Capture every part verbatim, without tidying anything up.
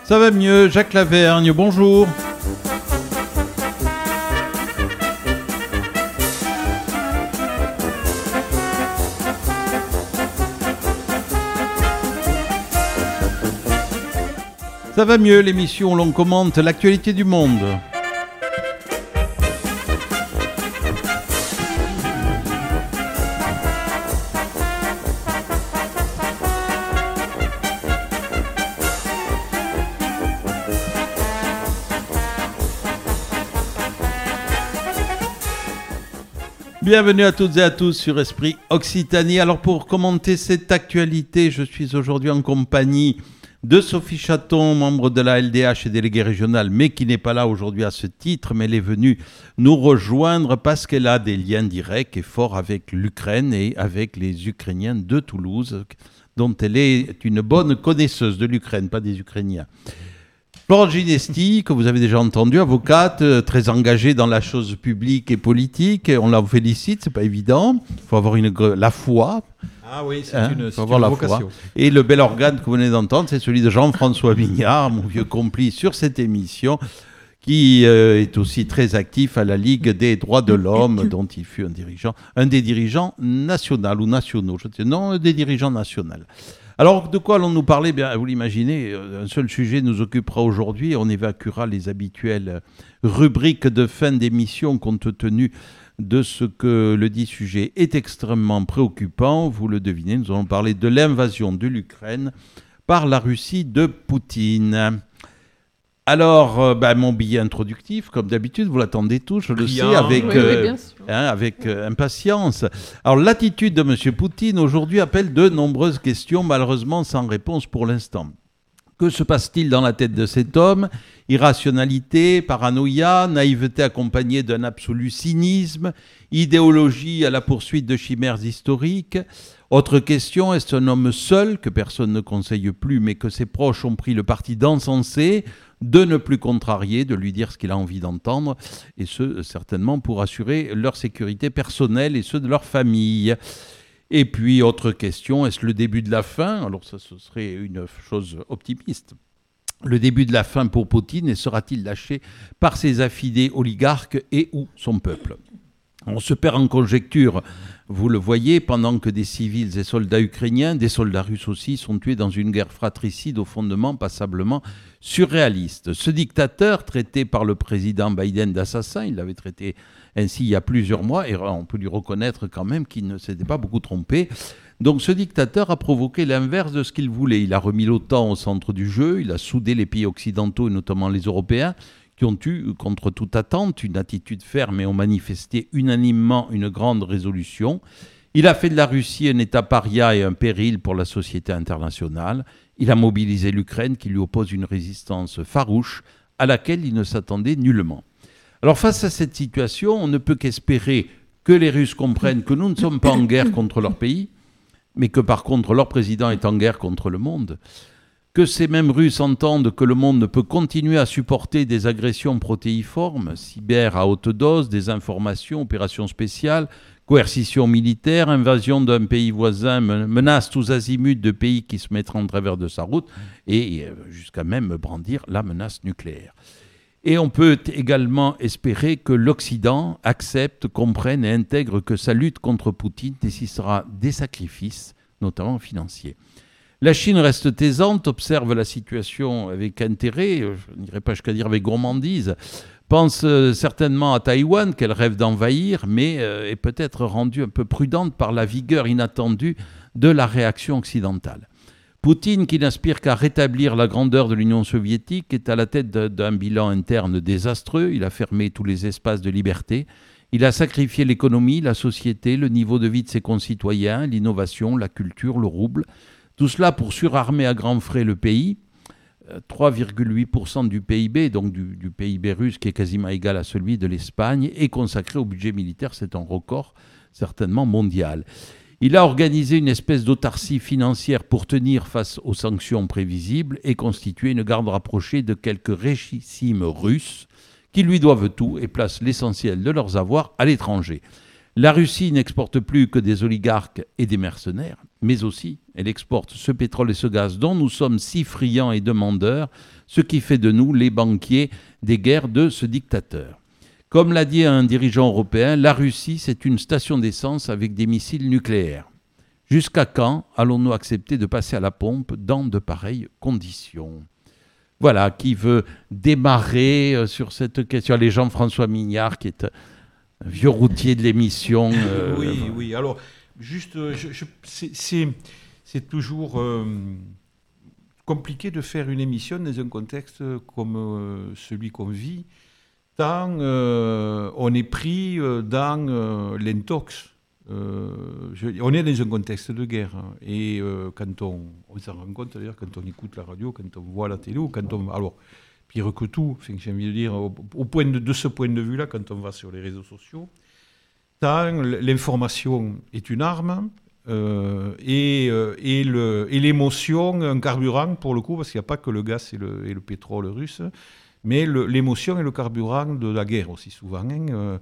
Ça va mieux, Jacques Lavergne, bonjour. Ça va mieux, l'émission où l'on commente l'actualité du monde. Bienvenue à toutes et à tous sur Esprit Occitanie. Alors pour commenter cette actualité, je suis aujourd'hui en compagnie de Sophie Chaton, membre de la L D H et déléguée régionale, mais qui n'est pas là aujourd'hui à ce titre, mais elle est venue nous rejoindre parce qu'elle a des liens directs et forts avec l'Ukraine et avec les Ukrainiens de Toulouse, dont elle est une bonne connaisseuse de l'Ukraine, pas des Ukrainiens. Florence Ginesti, que vous avez déjà entendu, avocate, très engagée dans la chose publique et politique. On la félicite, c'est pas évident. Il faut avoir une, la foi. Ah oui, c'est hein, une, c'est avoir une la vocation. Foi. Et le bel organe que vous venez d'entendre, c'est celui de Jean-François Vignard, mon vieux complice sur cette émission, qui euh, est aussi très actif à la Ligue des droits de l'homme, dont il fut un dirigeant, un des dirigeants nationaux ou nationaux. Je sais, non, un des dirigeants nationaux. Alors, de quoi allons-nous parler ? Bien, vous l'imaginez, un seul sujet nous occupera aujourd'hui. On évacuera les habituelles rubriques de fin d'émission compte tenu de ce que le dit sujet est extrêmement préoccupant. Vous le devinez, nous allons parler de l'invasion de l'Ukraine par la Russie de Poutine. Alors, euh, ben, mon billet introductif, comme d'habitude, vous l'attendez tous, je le Bien. sais, avec, oui, euh, oui, bien sûr. hein, avec euh, impatience. Alors, l'attitude de M. Poutine aujourd'hui appelle de nombreuses questions, malheureusement sans réponse pour l'instant. Que se passe-t-il dans la tête de cet homme ? Irrationalité, paranoïa, naïveté accompagnée d'un absolu cynisme, idéologie à la poursuite de chimères historiques. Autre question, est-ce un homme seul, que personne ne conseille plus, mais que ses proches ont pris le parti d'encenser, de ne plus contrarier, de lui dire ce qu'il a envie d'entendre, et ce, certainement pour assurer leur sécurité personnelle et ceux de leur famille. Et puis, autre question, est-ce le début de la fin ? Alors ça, ce serait une chose optimiste. Le début de la fin pour Poutine, et sera-t-il lâché par ses affidés oligarques et ou son peuple ? On se perd en conjecture, vous le voyez, pendant que des civils et soldats ukrainiens, des soldats russes aussi, sont tués dans une guerre fratricide au fondement passablement surréaliste. Ce dictateur, traité par le président Biden d'assassin, il l'avait traité ainsi il y a plusieurs mois, et on peut lui reconnaître quand même qu'il ne s'était pas beaucoup trompé. Donc ce dictateur a provoqué l'inverse de ce qu'il voulait. Il a remis l'OTAN au centre du jeu, il a soudé les pays occidentaux, et notamment les Européens, qui ont eu, contre toute attente, une attitude ferme et ont manifesté unanimement une grande résolution. Il a fait de la Russie un État paria et un péril pour la société internationale. Il a mobilisé l'Ukraine, qui lui oppose une résistance farouche à laquelle il ne s'attendait nullement. Alors face à cette situation, on ne peut qu'espérer que les Russes comprennent que nous ne sommes pas en guerre contre leur pays, mais que par contre leur président est en guerre contre le monde. Que ces mêmes Russes entendent que le monde ne peut continuer à supporter des agressions protéiformes, cyber à haute dose, désinformation, opérations spéciales, coercition militaire, invasion d'un pays voisin, menace tous azimuts de pays qui se mettraient en travers de sa route, et jusqu'à même brandir la menace nucléaire. Et on peut également espérer que l'Occident accepte, comprenne et intègre que sa lutte contre Poutine nécessitera des sacrifices, notamment financiers. La Chine reste taisante, observe la situation avec intérêt, je n'irai pas jusqu'à dire avec gourmandise, pense certainement à Taïwan qu'elle rêve d'envahir, mais est peut-être rendue un peu prudente par la vigueur inattendue de la réaction occidentale. Poutine, qui n'aspire qu'à rétablir la grandeur de l'Union soviétique, est à la tête d'un bilan interne désastreux. Il a fermé tous les espaces de liberté. Il a sacrifié l'économie, la société, le niveau de vie de ses concitoyens, l'innovation, la culture, le rouble. Tout cela pour surarmer à grands frais le pays. trois virgule huit pour cent du P I B, donc du, du P I B russe, qui est quasiment égal à celui de l'Espagne, est consacré au budget militaire. C'est un record certainement mondial. Il a organisé une espèce d'autarcie financière pour tenir face aux sanctions prévisibles et constituer une garde rapprochée de quelques richissimes Russes qui lui doivent tout et placent l'essentiel de leurs avoirs à l'étranger. La Russie n'exporte plus que des oligarques et des mercenaires, mais aussi elle exporte ce pétrole et ce gaz dont nous sommes si friands et demandeurs, ce qui fait de nous les banquiers des guerres de ce dictateur. Comme l'a dit un dirigeant européen, la Russie, c'est une station d'essence avec des missiles nucléaires. Jusqu'à quand allons-nous accepter de passer à la pompe dans de pareilles conditions ? Voilà, qui veut démarrer sur cette question. Les Jean-François Mignard, qui est un vieux routier de l'émission. Euh, oui, oui. Alors, juste, je, je, c'est, c'est, c'est toujours euh, compliqué de faire une émission dans un contexte comme euh, celui qu'on vit, tant euh, on est pris dans euh, l'intox. Euh, je, on est dans un contexte de guerre hein, et euh, quand on, on s'en rend compte d'ailleurs quand on écoute la radio, quand on voit la télé ou quand on, alors pire que tout, enfin, j'ai envie de dire au, au point de, de ce point de vue là, quand on va sur les réseaux sociaux, tant l'information est une arme euh, et, euh, et, le, et l'émotion un carburant pour le coup, parce qu'il n'y a pas que le gaz et le, et le pétrole russe, mais le, l'émotion est le carburant de la guerre aussi souvent hein, euh,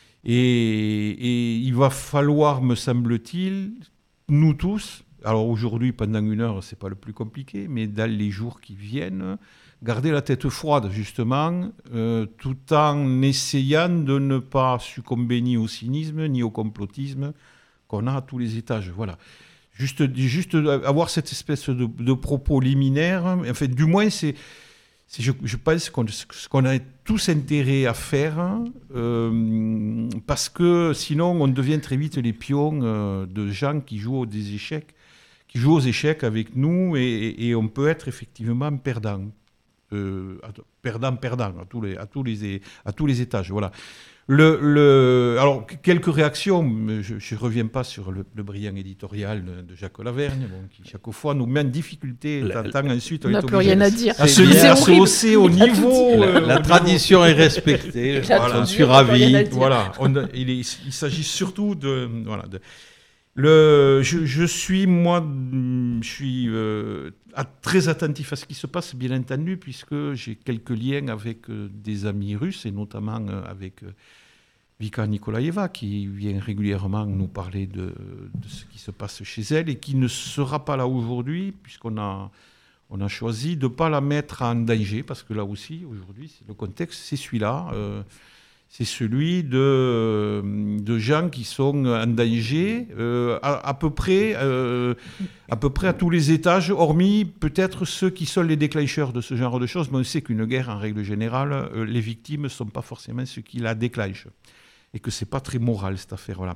Et, et il va falloir, me semble-t-il, nous tous, alors aujourd'hui, pendant une heure, ce n'est pas le plus compliqué, mais dans les jours qui viennent, garder la tête froide, justement, euh, tout en essayant de ne pas succomber ni au cynisme, ni au complotisme qu'on a à tous les étages. Voilà. Juste, juste avoir cette espèce de, de propos liminaire, en fait, du moins, c'est... C'est, je, je pense qu'on, ce qu'on a tous intérêt à faire, euh, parce que sinon on devient très vite les pions euh, de gens qui jouent des échecs, qui jouent aux échecs avec nous, et, et on peut être effectivement perdant, euh, perdant, perdant à tous les, à tous les, à tous les étages. Voilà. Le, le, alors, quelques réactions, je ne reviens pas sur le, le brillant éditorial de Jacques Lavergne, bon, qui chaque fois nous met en difficulté, tant ensuite on n'a plus rien à dire. À se, à se hausser au niveau. La, euh, la au tradition niveau. est respectée, voilà. j'en suis ravi. Voilà, on, il, est, il s'agit surtout de... Voilà, de le, je, je suis, moi, je suis euh, très attentif à ce qui se passe, bien entendu, puisque j'ai quelques liens avec euh, des amis russes, et notamment euh, avec euh, Vika Nikolaeva, qui vient régulièrement nous parler de, de ce qui se passe chez elle, et qui ne sera pas là aujourd'hui, puisqu'on a, on a choisi de ne pas la mettre en danger, parce que là aussi, aujourd'hui, le contexte, c'est celui-là. Euh, C'est celui de, de gens qui sont en danger euh, à, à, peu près, euh, à peu près à tous les étages, hormis peut-être ceux qui sont les déclencheurs de ce genre de choses. Mais on sait qu'une guerre, en règle générale, euh, les victimes ne sont pas forcément ceux qui la déclenchent. Et que ce n'est pas très moral, cette affaire-là.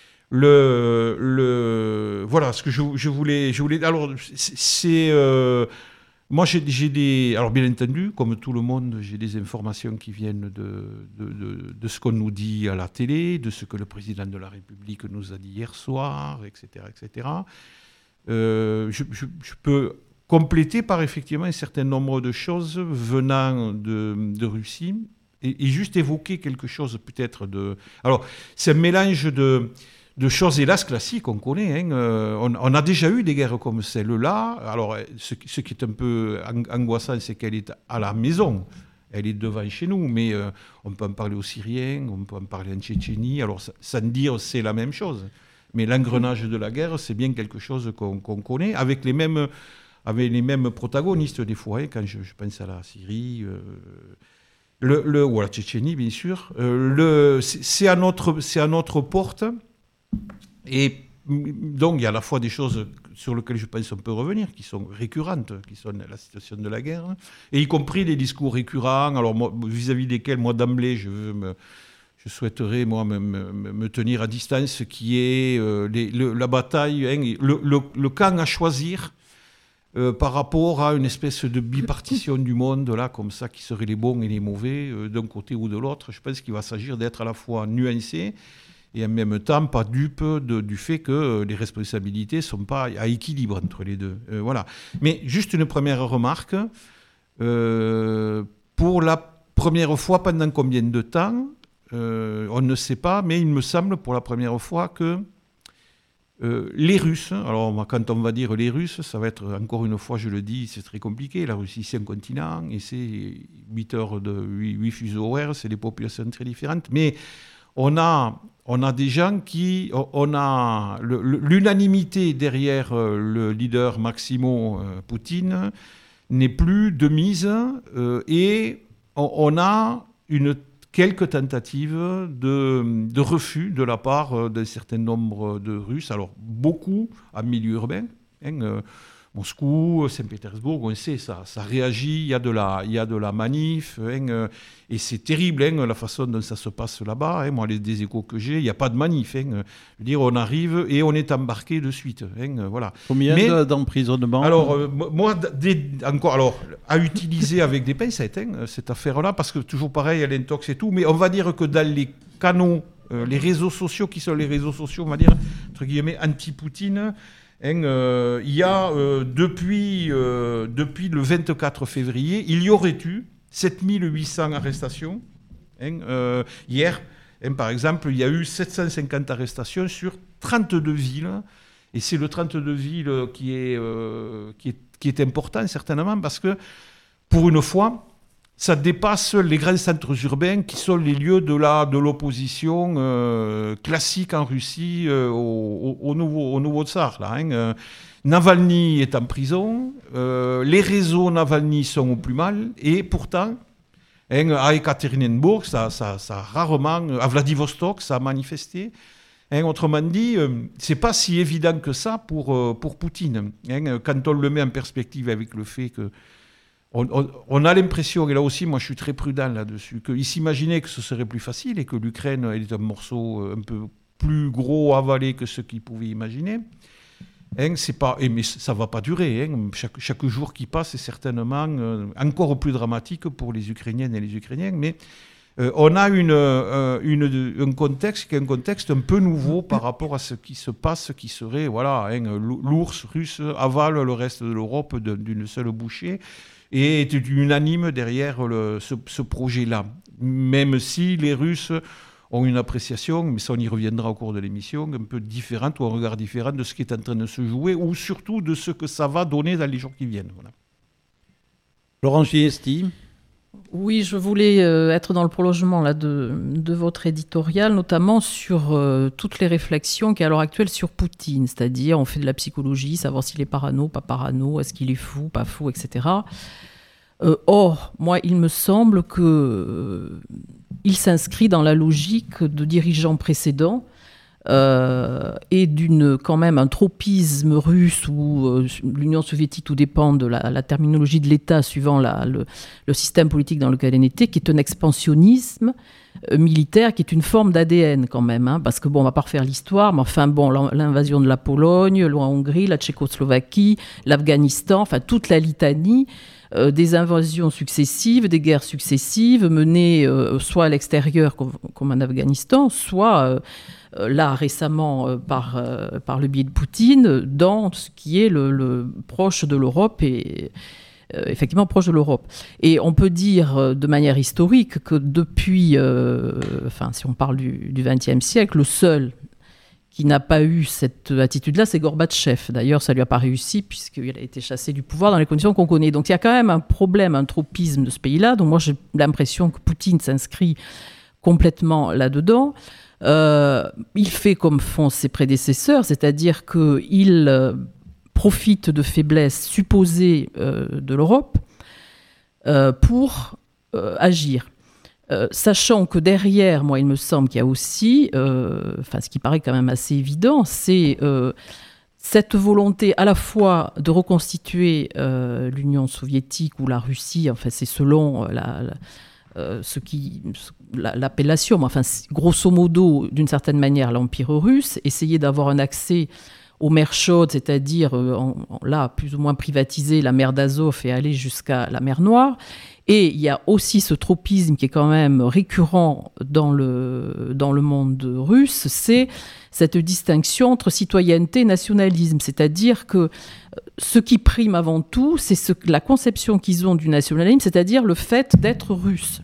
Le, le, voilà ce que je, je, voulais, je voulais... Alors, c'est... Euh, Moi, j'ai, j'ai des... Alors, bien entendu, comme tout le monde, j'ai des informations qui viennent de, de, de, de ce qu'on nous dit à la télé, de ce que le président de la République nous a dit hier soir, et cetera, et cetera. Euh, je, je, je peux compléter par effectivement un certain nombre de choses venant de, de Russie et, et juste évoquer quelque chose peut-être de... Alors, c'est un mélange de... de choses, hélas, classiques, on connaît. Hein. Euh, on, on a déjà eu des guerres comme celle-là. Alors, ce, ce qui est un peu angoissant, c'est qu'elle est à la maison. Elle est devant chez nous, mais euh, on peut en parler aux Syriens, on peut en parler en Tchétchénie. Alors, sans dire c'est la même chose. Mais l'engrenage de la guerre, c'est bien quelque chose qu'on, qu'on connaît, avec les mêmes, avec les mêmes protagonistes, des fois. Hein, quand je, je pense à la Syrie... Euh, le, le, ou à la Tchétchénie, bien sûr. Euh, le, c'est, c'est, à notre, c'est à notre porte... Et donc, il y a à la fois des choses sur lesquelles je pense qu'on peut revenir, qui sont récurrentes, qui sont la situation de la guerre, et y compris les discours récurrents, alors moi, vis-à-vis desquels, moi, d'emblée, je, veux me, je souhaiterais, moi, me, me, me tenir à distance, qui est euh, les, le, la bataille, hein, le, le, le camp à choisir euh, par rapport à une espèce de bipartition du monde, là, comme ça, qui seraient les bons et les mauvais, euh, d'un côté ou de l'autre. Je pense qu'il va s'agir d'être à la fois nuancé, et en même temps pas dupe de, du fait que les responsabilités ne sont pas à équilibre entre les deux. Euh, voilà. Mais juste une première remarque. Euh, pour la première fois, pendant combien de temps euh, on ne sait pas, mais il me semble pour la première fois que euh, les Russes, alors quand on va dire les Russes, ça va être, encore une fois, je le dis, c'est très compliqué. La Russie, c'est un continent, et c'est huit heures de huit fuseaux horaires, c'est des populations très différentes, mais on a on a des gens qui... On a le, le, l'unanimité derrière le leader Maximo Poutine n'est plus de mise euh, et on, on a une, quelques tentatives de, de refus de la part d'un certain nombre de Russes. Alors, beaucoup en milieu urbain, hein, euh, Moscou, Saint-Pétersbourg, on sait, ça, ça réagit, il y a de la, il y a de la manif, hein, euh, et c'est terrible hein, la façon dont ça se passe là-bas. Hein, moi, les des échos que j'ai, il n'y a pas de manif. Hein, euh, je veux dire, on arrive et on est embarqué de suite. Hein, euh, voilà. Combien Mais, d'emprisonnements Alors, euh, moi, des, encore, alors, à utiliser avec des pincettes, hein, cette affaire-là, parce que toujours pareil, il y a l'intox et tout, mais on va dire que dans les canaux, euh, les réseaux sociaux, qui sont les réseaux sociaux, on va dire, entre guillemets, anti-Poutine, Hein, euh, il y a, euh, depuis, euh, depuis le vingt-quatre février, il y aurait eu sept mille huit cents arrestations. Hein, euh, hier, hein, par exemple, il y a eu sept cent cinquante arrestations sur trente-deux villes. Et c'est le trente-deux villes qui est, euh, qui est, qui est important, certainement, parce que, pour une fois, ça dépasse les grands centres urbains qui sont les lieux de, la, de l'opposition euh, classique en Russie euh, au, au, au, nouveau, au nouveau tsar. Là, hein. euh, Navalny est en prison, euh, les réseaux Navalny sont au plus mal, et pourtant, hein, à Ekaterinbourg, ça, ça, ça rarement, à Vladivostok, ça a manifesté. Hein, autrement dit, euh, c'est pas si évident que ça pour, euh, pour Poutine. Hein, quand on le met en perspective avec le fait que On, on, on a l'impression, et là aussi, moi je suis très prudent là-dessus, qu'il s'imaginait que ce serait plus facile et que l'Ukraine est un morceau un peu plus gros à avaler que ce qu'ils pouvaient imaginer. Hein, c'est pas, et mais ça ne va pas durer. Hein. Chaque, chaque jour qui passe est certainement euh, encore plus dramatique pour les Ukrainiennes et les Ukrainiens. Mais euh, on a une, euh, une, un contexte qui est un contexte un peu nouveau par rapport à ce qui se passe, qui serait, voilà, hein, l'ours russe avale le reste de l'Europe d'une seule bouchée. Et est unanime derrière le, ce, ce projet-là. Même si les Russes ont une appréciation, mais ça on y reviendra au cours de l'émission, un peu différente ou un regard différent de ce qui est en train de se jouer, ou surtout de ce que ça va donner dans les jours qui viennent. Voilà. Laurent Giesti. Oui, je voulais euh, être dans le prolongement là, de, de votre éditorial, notamment sur euh, toutes les réflexions qu'il y a à l'heure actuelle sur Poutine, c'est-à-dire on fait de la psychologie, savoir s'il est parano, pas parano, est-ce qu'il est fou, pas fou, et cetera. Euh, or, moi, il me semble qu'il euh, s'inscrit dans la logique de dirigeants précédents Euh, et d'une quand même un tropisme russe ou euh, l'Union soviétique, tout dépend de la, la terminologie de l'État suivant la, le, le système politique dans lequel elle était, qui est un expansionnisme euh, militaire, qui est une forme d'A D N quand même, hein, parce que bon, on va pas refaire l'histoire, mais enfin bon, l'invasion de la Pologne, la Hongrie, la Tchécoslovaquie, l'Afghanistan, enfin toute la litanie euh, des invasions successives, des guerres successives menées euh, soit à l'extérieur comme, comme en Afghanistan, soit euh, là récemment euh, par, euh, par le biais de Poutine, dans ce qui est le, le proche de l'Europe et euh, effectivement proche de l'Europe. Et on peut dire euh, de manière historique que depuis, euh, enfin si on parle du vingtième siècle, le seul qui n'a pas eu cette attitude-là, c'est Gorbatchev. D'ailleurs, ça lui a pas réussi puisqu'il a été chassé du pouvoir dans les conditions qu'on connaît. Donc il y a quand même un problème, un tropisme de ce pays-là. Donc moi j'ai l'impression que Poutine s'inscrit complètement là-dedans. Euh, il fait comme font ses prédécesseurs, c'est-à-dire qu'il euh, profite de faiblesses supposées euh, de l'Europe euh, pour euh, agir. Euh, sachant que derrière, moi, il me semble qu'il y a aussi, euh, enfin, ce qui paraît quand même assez évident, c'est euh, cette volonté à la fois de reconstituer euh, l'Union soviétique ou la Russie, enfin, c'est selon la... la Euh, ce qui, l'appellation, mais enfin, grosso modo, d'une certaine manière, l'Empire russe, essayer d'avoir un accès aux mers chaudes, c'est-à-dire, euh, en, en, là, plus ou moins privatiser la mer d'Azov et aller jusqu'à la mer Noire. Et il y a aussi ce tropisme qui est quand même récurrent dans le, dans le monde russe, c'est cette distinction entre citoyenneté et nationalisme, c'est-à-dire que ce qui prime avant tout, c'est ce, la conception qu'ils ont du nationalisme, c'est-à-dire le fait d'être russe.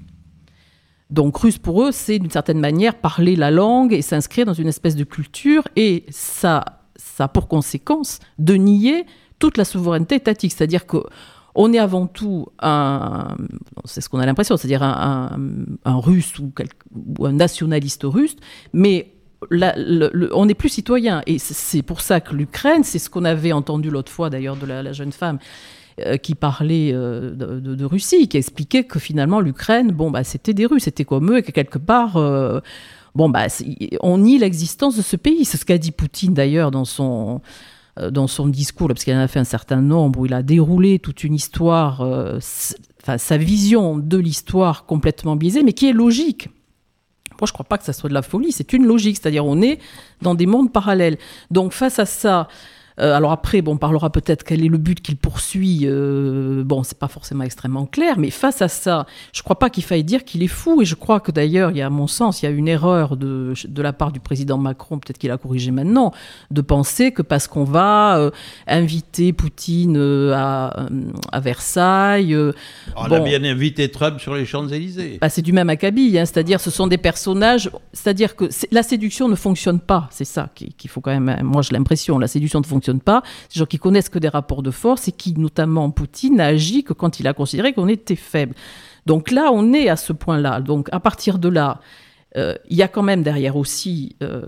Donc russe pour eux, c'est d'une certaine manière parler la langue et s'inscrire dans une espèce de culture, et ça, ça a pour conséquence de nier toute la souveraineté étatique, c'est-à-dire que on est avant tout un, c'est ce qu'on a l'impression, c'est-à-dire un, un, un russe ou, quelque, ou un nationaliste russe, mais la, le, le, on n'est plus citoyen. Et c'est pour ça que l'Ukraine, c'est ce qu'on avait entendu l'autre fois d'ailleurs de la, la jeune femme euh, qui parlait euh, de, de, de Russie, qui expliquait que finalement l'Ukraine, bon, bah, c'était des Russes, c'était comme eux, et que quelque part, euh, bon, bah, on nie l'existence de ce pays. C'est ce qu'a dit Poutine d'ailleurs dans son, euh, dans son discours, là, parce qu'il en a fait un certain nombre, où il a déroulé toute une histoire, euh, enfin, sa vision de l'histoire complètement biaisée, mais qui est logique. Moi, je ne crois pas que ça soit de la folie, c'est une logique, c'est-à-dire on est dans des mondes parallèles. Donc face à ça, euh, alors après, bon, on parlera peut-être quel est le but qu'il poursuit, euh, bon, c'est pas forcément extrêmement clair, mais face à ça, je ne crois pas qu'il faille dire qu'il est fou, et je crois que d'ailleurs, il y a, à mon sens, il y a une erreur de, de la part du président Macron, peut-être qu'il a corrigé maintenant, de penser que parce qu'on va euh, inviter Poutine euh, à, à Versailles... Euh, on bon, a bien invité Trump sur les Champs-Élysées. Bah, c'est du même acabit, hein, c'est-à-dire ce sont des personnages, c'est-à-dire que c'est, la séduction ne fonctionne pas, c'est ça qu'il, qu'il faut quand même, moi j'ai l'impression, la séduction ne fonctionne pas, c'est des gens qui connaissent que des rapports de force et qui, notamment Poutine, n'a agi que quand il a considéré qu'on était faible. Donc là, on est à ce point-là. Donc à partir de là, euh, il y a quand même derrière aussi... Euh,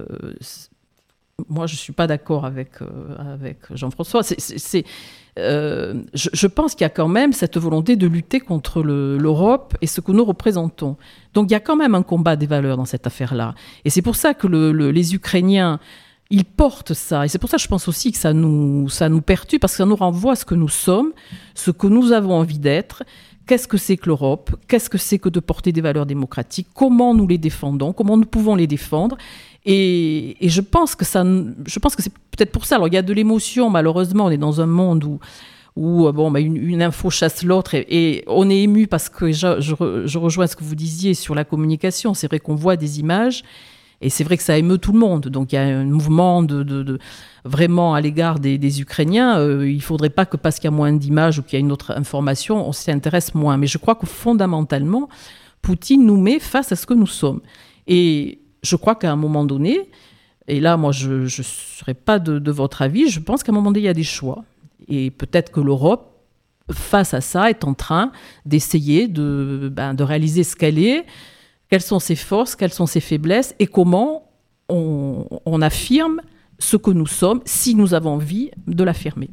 moi, je ne suis pas d'accord avec, euh, avec Jean-François. C'est, c'est, c'est, euh, je, je pense qu'il y a quand même cette volonté de lutter contre le, l'Europe et ce que nous représentons. Donc il y a quand même un combat des valeurs dans cette affaire-là. Et c'est pour ça que le, le, les Ukrainiens... ils portent ça. Et c'est pour ça que je pense aussi que ça nous, ça nous perturbe, parce que ça nous renvoie à ce que nous sommes, ce que nous avons envie d'être. Qu'est-ce que c'est que l'Europe ? Qu'est-ce que c'est que de porter des valeurs démocratiques ? Comment nous les défendons ? Comment nous pouvons les défendre ? Et, et je pense que ça, je pense que c'est peut-être pour ça. Alors, il y a de l'émotion, malheureusement. On est dans un monde où, où bon, bah, une, une info chasse l'autre. Et, et on est ému parce que je, je, je rejoins ce que vous disiez sur la communication. C'est vrai qu'on voit des images. Et c'est vrai que ça émeut tout le monde. Donc il y a un mouvement de, de, de vraiment à l'égard des, des Ukrainiens. Euh, il ne faudrait pas que parce qu'il y a moins d'images ou qu'il y a une autre information, on s'y intéresse moins. Mais je crois que fondamentalement, Poutine nous met face à ce que nous sommes. Et je crois qu'à un moment donné, et là moi je ne serai pas de, de votre avis, je pense qu'à un moment donné il y a des choix. Et peut-être que l'Europe, face à ça, est en train d'essayer de, ben, de réaliser ce qu'elle est. Quelles sont ses forces, quelles sont ses faiblesses et comment on, on affirme ce que nous sommes si nous avons envie de l'affirmer.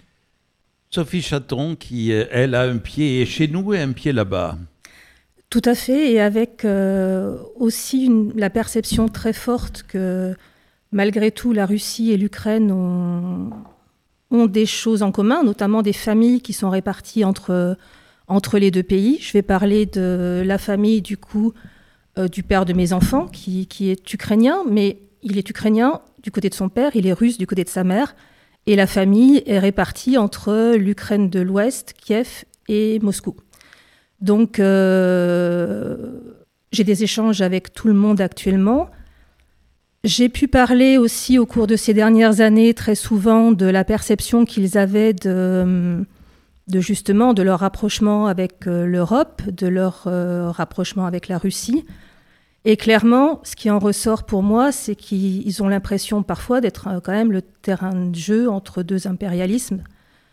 Sophie Chaton, qui, elle, a un pied chez nous et un pied là-bas. Tout à fait, et avec euh, aussi une, la perception très forte que malgré tout, la Russie et l'Ukraine ont, ont des choses en commun, notamment des familles qui sont réparties entre, entre les deux pays. Je vais parler de la famille du coup euh, du père de mes enfants, qui, qui est ukrainien, mais il est ukrainien du côté de son père, il est russe du côté de sa mère, et la famille est répartie entre l'Ukraine de l'Ouest, Kiev et Moscou. Donc, euh, j'ai des échanges avec tout le monde actuellement. J'ai pu parler aussi au cours de ces dernières années très souvent de la perception qu'ils avaient de, de justement de leur rapprochement avec euh, l'Europe, de leur euh, rapprochement avec la Russie. Et clairement, ce qui en ressort pour moi, c'est qu'ils ont l'impression parfois d'être euh, quand même le terrain de jeu entre deux impérialismes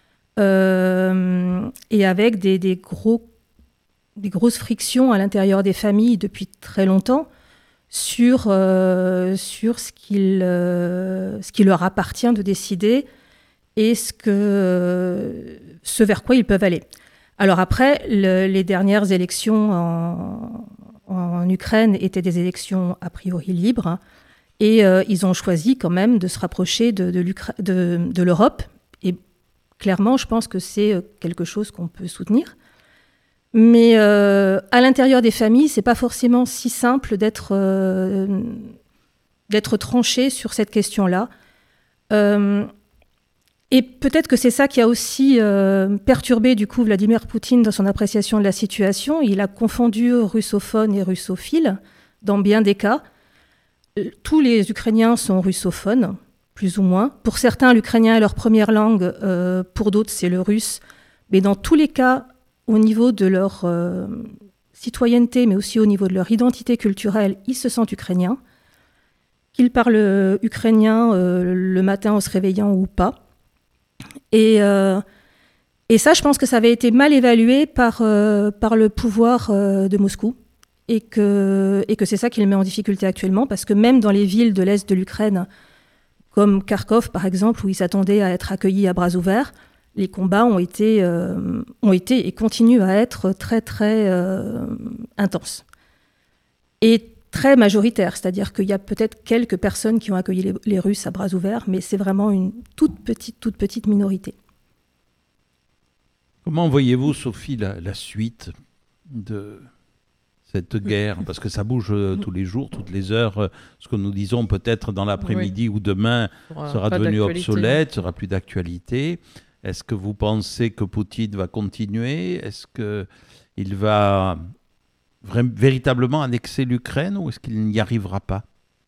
euh, et avec des, des, gros, des grosses frictions à l'intérieur des familles depuis très longtemps sur, euh, sur ce, qu'il, euh, ce qui leur appartient de décider et ce, que, euh, ce vers quoi ils peuvent aller. Alors après, le, les dernières élections en, en Ukraine étaient des élections a priori libres, hein, et euh, ils ont choisi quand même de se rapprocher de, de, de, de l'Europe. Et clairement, je pense que c'est quelque chose qu'on peut soutenir. Mais euh, à l'intérieur des familles, c'est pas forcément si simple d'être, euh, d'être tranché sur cette question-là. Euh, et peut-être que c'est ça qui a aussi euh, perturbé du coup Vladimir Poutine dans son appréciation de la situation. Il a confondu russophones et russophiles dans bien des cas. Tous les Ukrainiens sont russophones, plus ou moins. Pour certains, l'ukrainien est leur première langue. Euh, pour d'autres, c'est le russe. Mais dans tous les cas, au niveau de leur euh, citoyenneté, mais aussi au niveau de leur identité culturelle, ils se sentent ukrainiens. Qu'ils parlent ukrainien euh, le matin en se réveillant ou pas. Et, euh, et ça, je pense que ça avait été mal évalué par, euh, par le pouvoir euh, de Moscou. et que, et que c'est ça qui le met en difficulté actuellement, parce que même dans les villes de l'Est de l'Ukraine, comme Kharkov par exemple, où ils s'attendaient à être accueillis à bras ouverts, les combats ont été, euh, ont été et continuent à être très très euh, intenses. Et très majoritaires, c'est-à-dire qu'il y a peut-être quelques personnes qui ont accueilli les, les Russes à bras ouverts, mais c'est vraiment une toute petite, toute petite minorité. Comment voyez-vous, Sophie, la, la suite de cette guerre? Parce que ça bouge euh, tous les jours, toutes les heures. Euh, ce que nous disons peut-être dans l'après-midi oui. ou demain sera, sera devenu obsolète, sera plus d'actualité. Est-ce que vous pensez que Poutine va continuer? Est-ce qu'il va vra- véritablement annexer l'Ukraine ou est-ce qu'il n'y arrivera pas?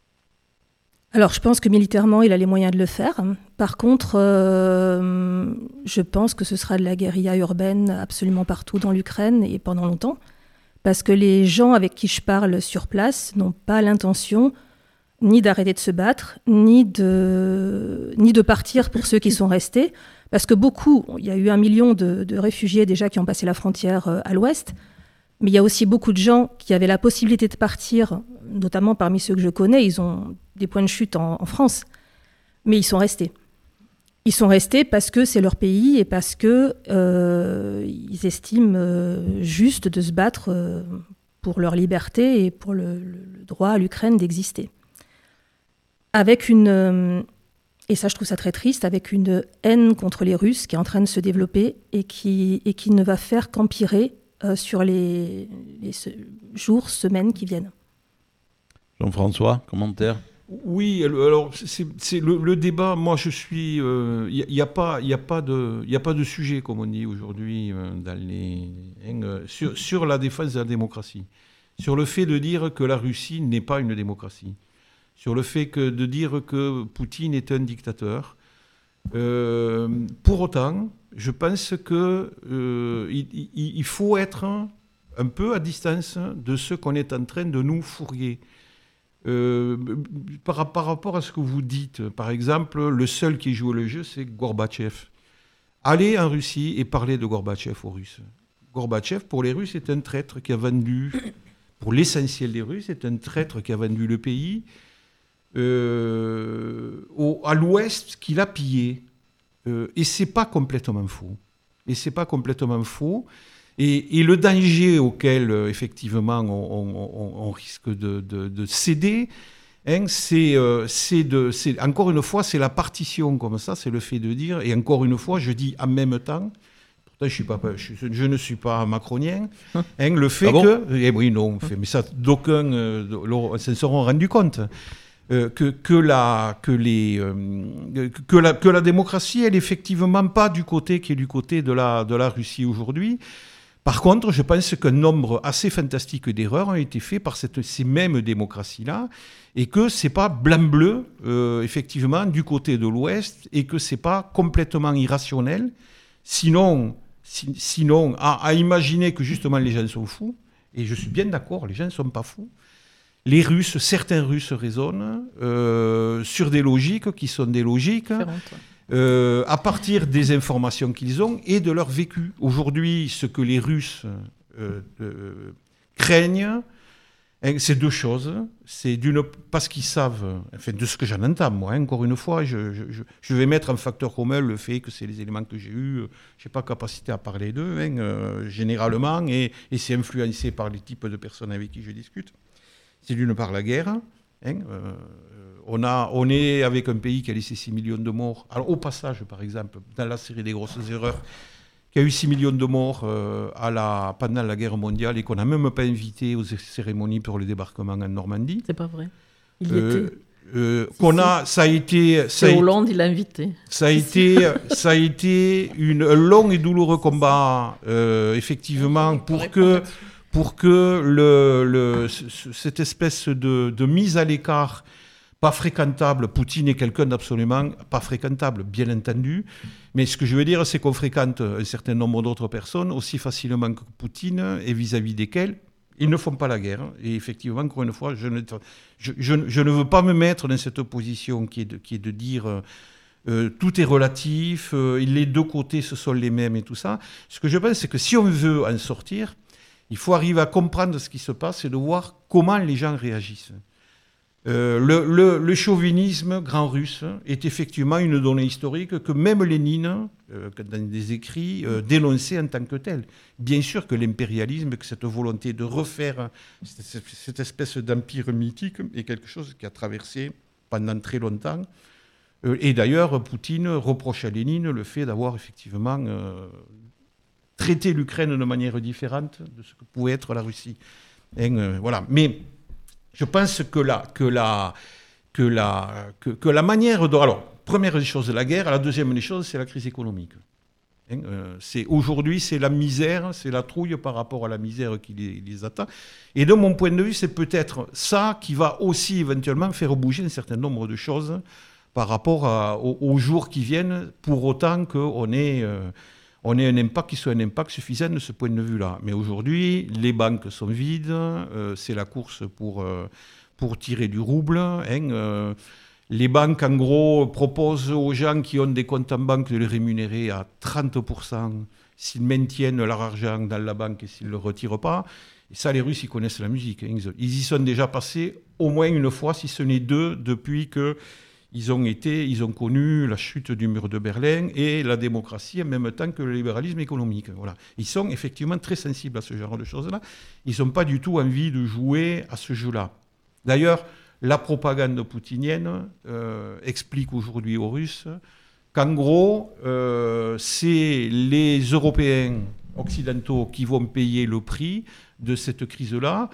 Alors, je pense que militairement, il a les moyens de le faire. Par contre, euh, je pense que ce sera de la guérilla urbaine absolument partout dans l'Ukraine et pendant longtemps. Parce que les gens avec qui je parle sur place n'ont pas l'intention ni d'arrêter de se battre, ni de, ni de partir pour ceux qui sont restés. Parce que beaucoup, il y a eu un million de, de réfugiés déjà qui ont passé la frontière à l'ouest, mais il y a aussi beaucoup de gens qui avaient la possibilité de partir, notamment parmi ceux que je connais, ils ont des points de chute en, en France, mais ils sont restés. Ils sont restés parce que c'est leur pays et parce qu'ils euh, estiment euh, juste de se battre euh, pour leur liberté et pour le, le droit à l'Ukraine d'exister. Avec une, euh, et ça je trouve ça très triste, avec une haine contre les Russes qui est en train de se développer et qui, et qui ne va faire qu'empirer euh, sur les, les jours, semaines qui viennent. Jean-François, commentaire? Oui, alors c'est, c'est le, le débat, moi je suis... Il euh, n'y a, a, pas, y a, pas de, y a pas de sujet, comme on dit aujourd'hui, euh, dans les, hein, euh, sur, sur la défense de la démocratie. Sur le fait de dire que la Russie n'est pas une démocratie. Sur le fait que, de dire que Poutine est un dictateur. Euh, pour autant, je pense qu'il euh, il, il faut être un peu à distance de ce qu'on est en train de nous fourguer. Euh, par, par rapport à ce que vous dites, par exemple, le seul qui joue le jeu, c'est Gorbatchev. Allez en Russie et parlez de Gorbatchev aux Russes. Gorbatchev, pour les Russes, est un traître qui a vendu, pour l'essentiel des Russes, est un traître qui a vendu le pays euh, au, à l'Ouest qu'il a pillé. Euh, et c'est pas complètement faux. Et c'est pas complètement faux. Et, et le danger auquel, euh, effectivement, on, on, on risque de, de, de céder, hein, c'est, euh, c'est, de, c'est, encore une fois, c'est la partition comme ça, c'est le fait de dire, et encore une fois, je dis en même temps, pourtant je, suis pas, je, je ne suis pas macronien, hein, le fait ah bon que... Eh oui, non, mais ça, d'aucuns euh, s'en seront rendus compte. Euh, que, que, la, que, les, euh, que, la, que la démocratie, elle n'est effectivement pas du côté qui est du côté de la, de la Russie aujourd'hui. Par contre, je pense qu'un nombre assez fantastique d'erreurs ont été faites par cette, ces mêmes démocraties-là et que ce n'est pas blanc-bleu, euh, effectivement, du côté de l'Ouest et que ce n'est pas complètement irrationnel. Sinon, si, sinon à, à imaginer que justement les gens sont fous, et je suis bien d'accord, les gens ne sont pas fous. Les Russes, certains Russes raisonnent euh, sur des logiques qui sont des logiques... Euh, à partir des informations qu'ils ont et de leur vécu. Aujourd'hui, ce que les Russes euh, euh, craignent, hein, c'est deux choses. C'est d'une, parce qu'ils savent, enfin, de ce que j'en entends, moi, hein, encore une fois, je, je, je vais mettre en facteur commun le fait que c'est les éléments que j'ai eus, je n'ai pas capacité à parler d'eux, hein, euh, généralement, et, et c'est influencé par les types de personnes avec qui je discute. C'est d'une part la guerre, hein, euh, On, a, on est avec un pays qui a laissé six millions de morts. Alors, au passage, par exemple, dans la série des grosses erreurs, qui a eu six millions de morts euh, à la, pendant la guerre mondiale et qu'on n'a même pas invité aux cérémonies pour le débarquement en Normandie. C'est pas vrai. Il y euh, était. Euh, si, qu'on a, si. ça a été. Ça C'est a Hollande, il l'a invité. Ça a été, ça a été une, un long et douloureux combat, euh, effectivement, pour que, pour que le, le, cette espèce de, de mise à l'écart. Pas fréquentable, Poutine est quelqu'un d'absolument pas fréquentable, bien entendu. Mais ce que je veux dire, c'est qu'on fréquente un certain nombre d'autres personnes aussi facilement que Poutine et vis-à-vis desquelles ils ne font pas la guerre. Et effectivement, encore une fois, je ne, je, je, je ne veux pas me mettre dans cette position qui est de, qui est de dire euh, tout est relatif, euh, les deux côtés ce sont les mêmes et tout ça. Ce que je pense, c'est que si on veut en sortir, Il faut arriver à comprendre ce qui se passe et de voir comment les gens réagissent. Euh, le, le, le chauvinisme grand russe est effectivement une donnée historique que même Lénine, euh, dans des écrits, euh, dénonçait en tant que tel. Bien sûr que l'impérialisme, que cette volonté de refaire cette, cette espèce d'empire mythique est quelque chose qui a traversé pendant très longtemps. Euh, et d'ailleurs, Poutine reproche à Lénine le fait d'avoir effectivement euh, traité l'Ukraine de manière différente de ce que pouvait être la Russie. Et, euh, voilà. Mais je pense que la, que la, que la, que, que la manière de... Alors, première des choses, la guerre. La deuxième des choses, c'est la crise économique. Hein, euh, c'est, aujourd'hui, c'est la misère, c'est la trouille par rapport à la misère qui les, les attend. Et de mon point de vue, c'est peut-être ça qui va aussi éventuellement faire bouger un certain nombre de choses par rapport à, aux, aux jours qui viennent, pour autant qu'on ait... Euh, on ait un impact qui soit un impact suffisant de ce point de vue-là. Mais aujourd'hui, les banques sont vides, euh, c'est la course pour, euh, pour tirer du rouble. Hein, euh, les banques, en gros, proposent aux gens qui ont des comptes en banque de les rémunérer à trente pour cent s'ils maintiennent leur argent dans la banque et s'ils ne le retirent pas. Et ça, les Russes, ils connaissent la musique. Hein, ils, ils y sont déjà passés au moins une fois, si ce n'est deux, depuis que... Ils ont, été, ils ont connu la chute du mur de Berlin et la démocratie en même temps que le libéralisme économique. Voilà. Ils sont effectivement très sensibles à ce genre de choses-là. Ils n'ont pas du tout envie de jouer à ce jeu-là. D'ailleurs, la propagande poutinienne euh, explique aujourd'hui aux Russes qu'en gros, euh, c'est les Européens occidentaux qui vont payer le prix de cette crise-là.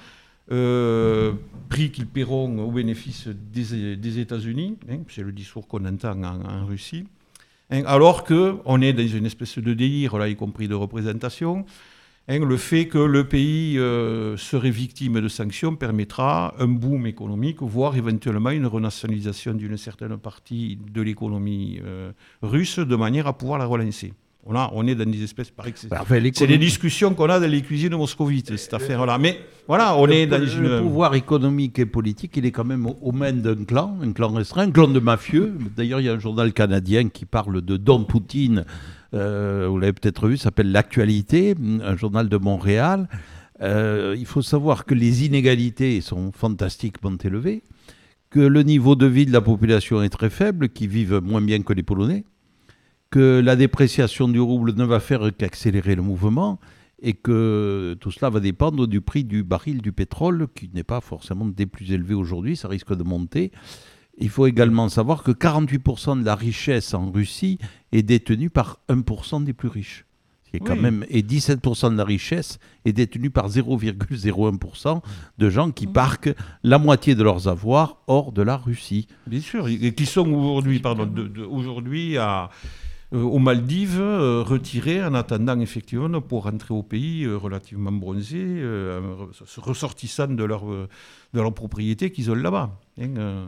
Euh, prix qu'ils paieront au bénéfice des, des États-Unis, hein, c'est le discours qu'on entend en, en Russie, hein, alors qu'on est dans une espèce de délire, là, y compris de représentation. Hein, le fait que le pays euh, serait victime de sanctions permettra un boom économique, voire éventuellement une renationalisation d'une certaine partie de l'économie euh, russe, de manière à pouvoir la relancer. Là, on est dans des espèces, pareil que c'est, bah, enfin, c'est des discussions qu'on a dans les cuisines moscovites, cette affaire-là. Mais voilà, on le, est dans le, une... Le pouvoir économique et politique, il est quand même aux mains d'un clan, un clan restreint, un clan de mafieux. D'ailleurs, il y a un journal canadien qui parle de Don Poutine, euh, vous l'avez peut-être vu, ça s'appelle L'Actualité, un journal de Montréal. Euh, il faut savoir que les inégalités sont fantastiquement élevées, que le niveau de vie de la population est très faible, qu'ils vivent moins bien que les Polonais, que la dépréciation du rouble ne va faire qu'accélérer le mouvement et que tout cela va dépendre du prix du baril du pétrole, qui n'est pas forcément des plus élevés aujourd'hui, ça risque de monter. Il faut également savoir que quarante-huit pour cent de la richesse en Russie est détenue par un pour cent des plus riches. C'est quand oui. même, et dix-sept pour cent de la richesse est détenue par zéro virgule zéro un pour cent de gens qui parquent la moitié de leurs avoirs hors de la Russie. Bien sûr, et qui sont aujourd'hui, pardon, de, de, aujourd'hui à... aux Maldives, euh, retirés en attendant effectivement pour rentrer au pays euh, relativement bronzés, euh, ressortissant de leur, euh, de leur propriété qu'ils ont là-bas. Hein, euh,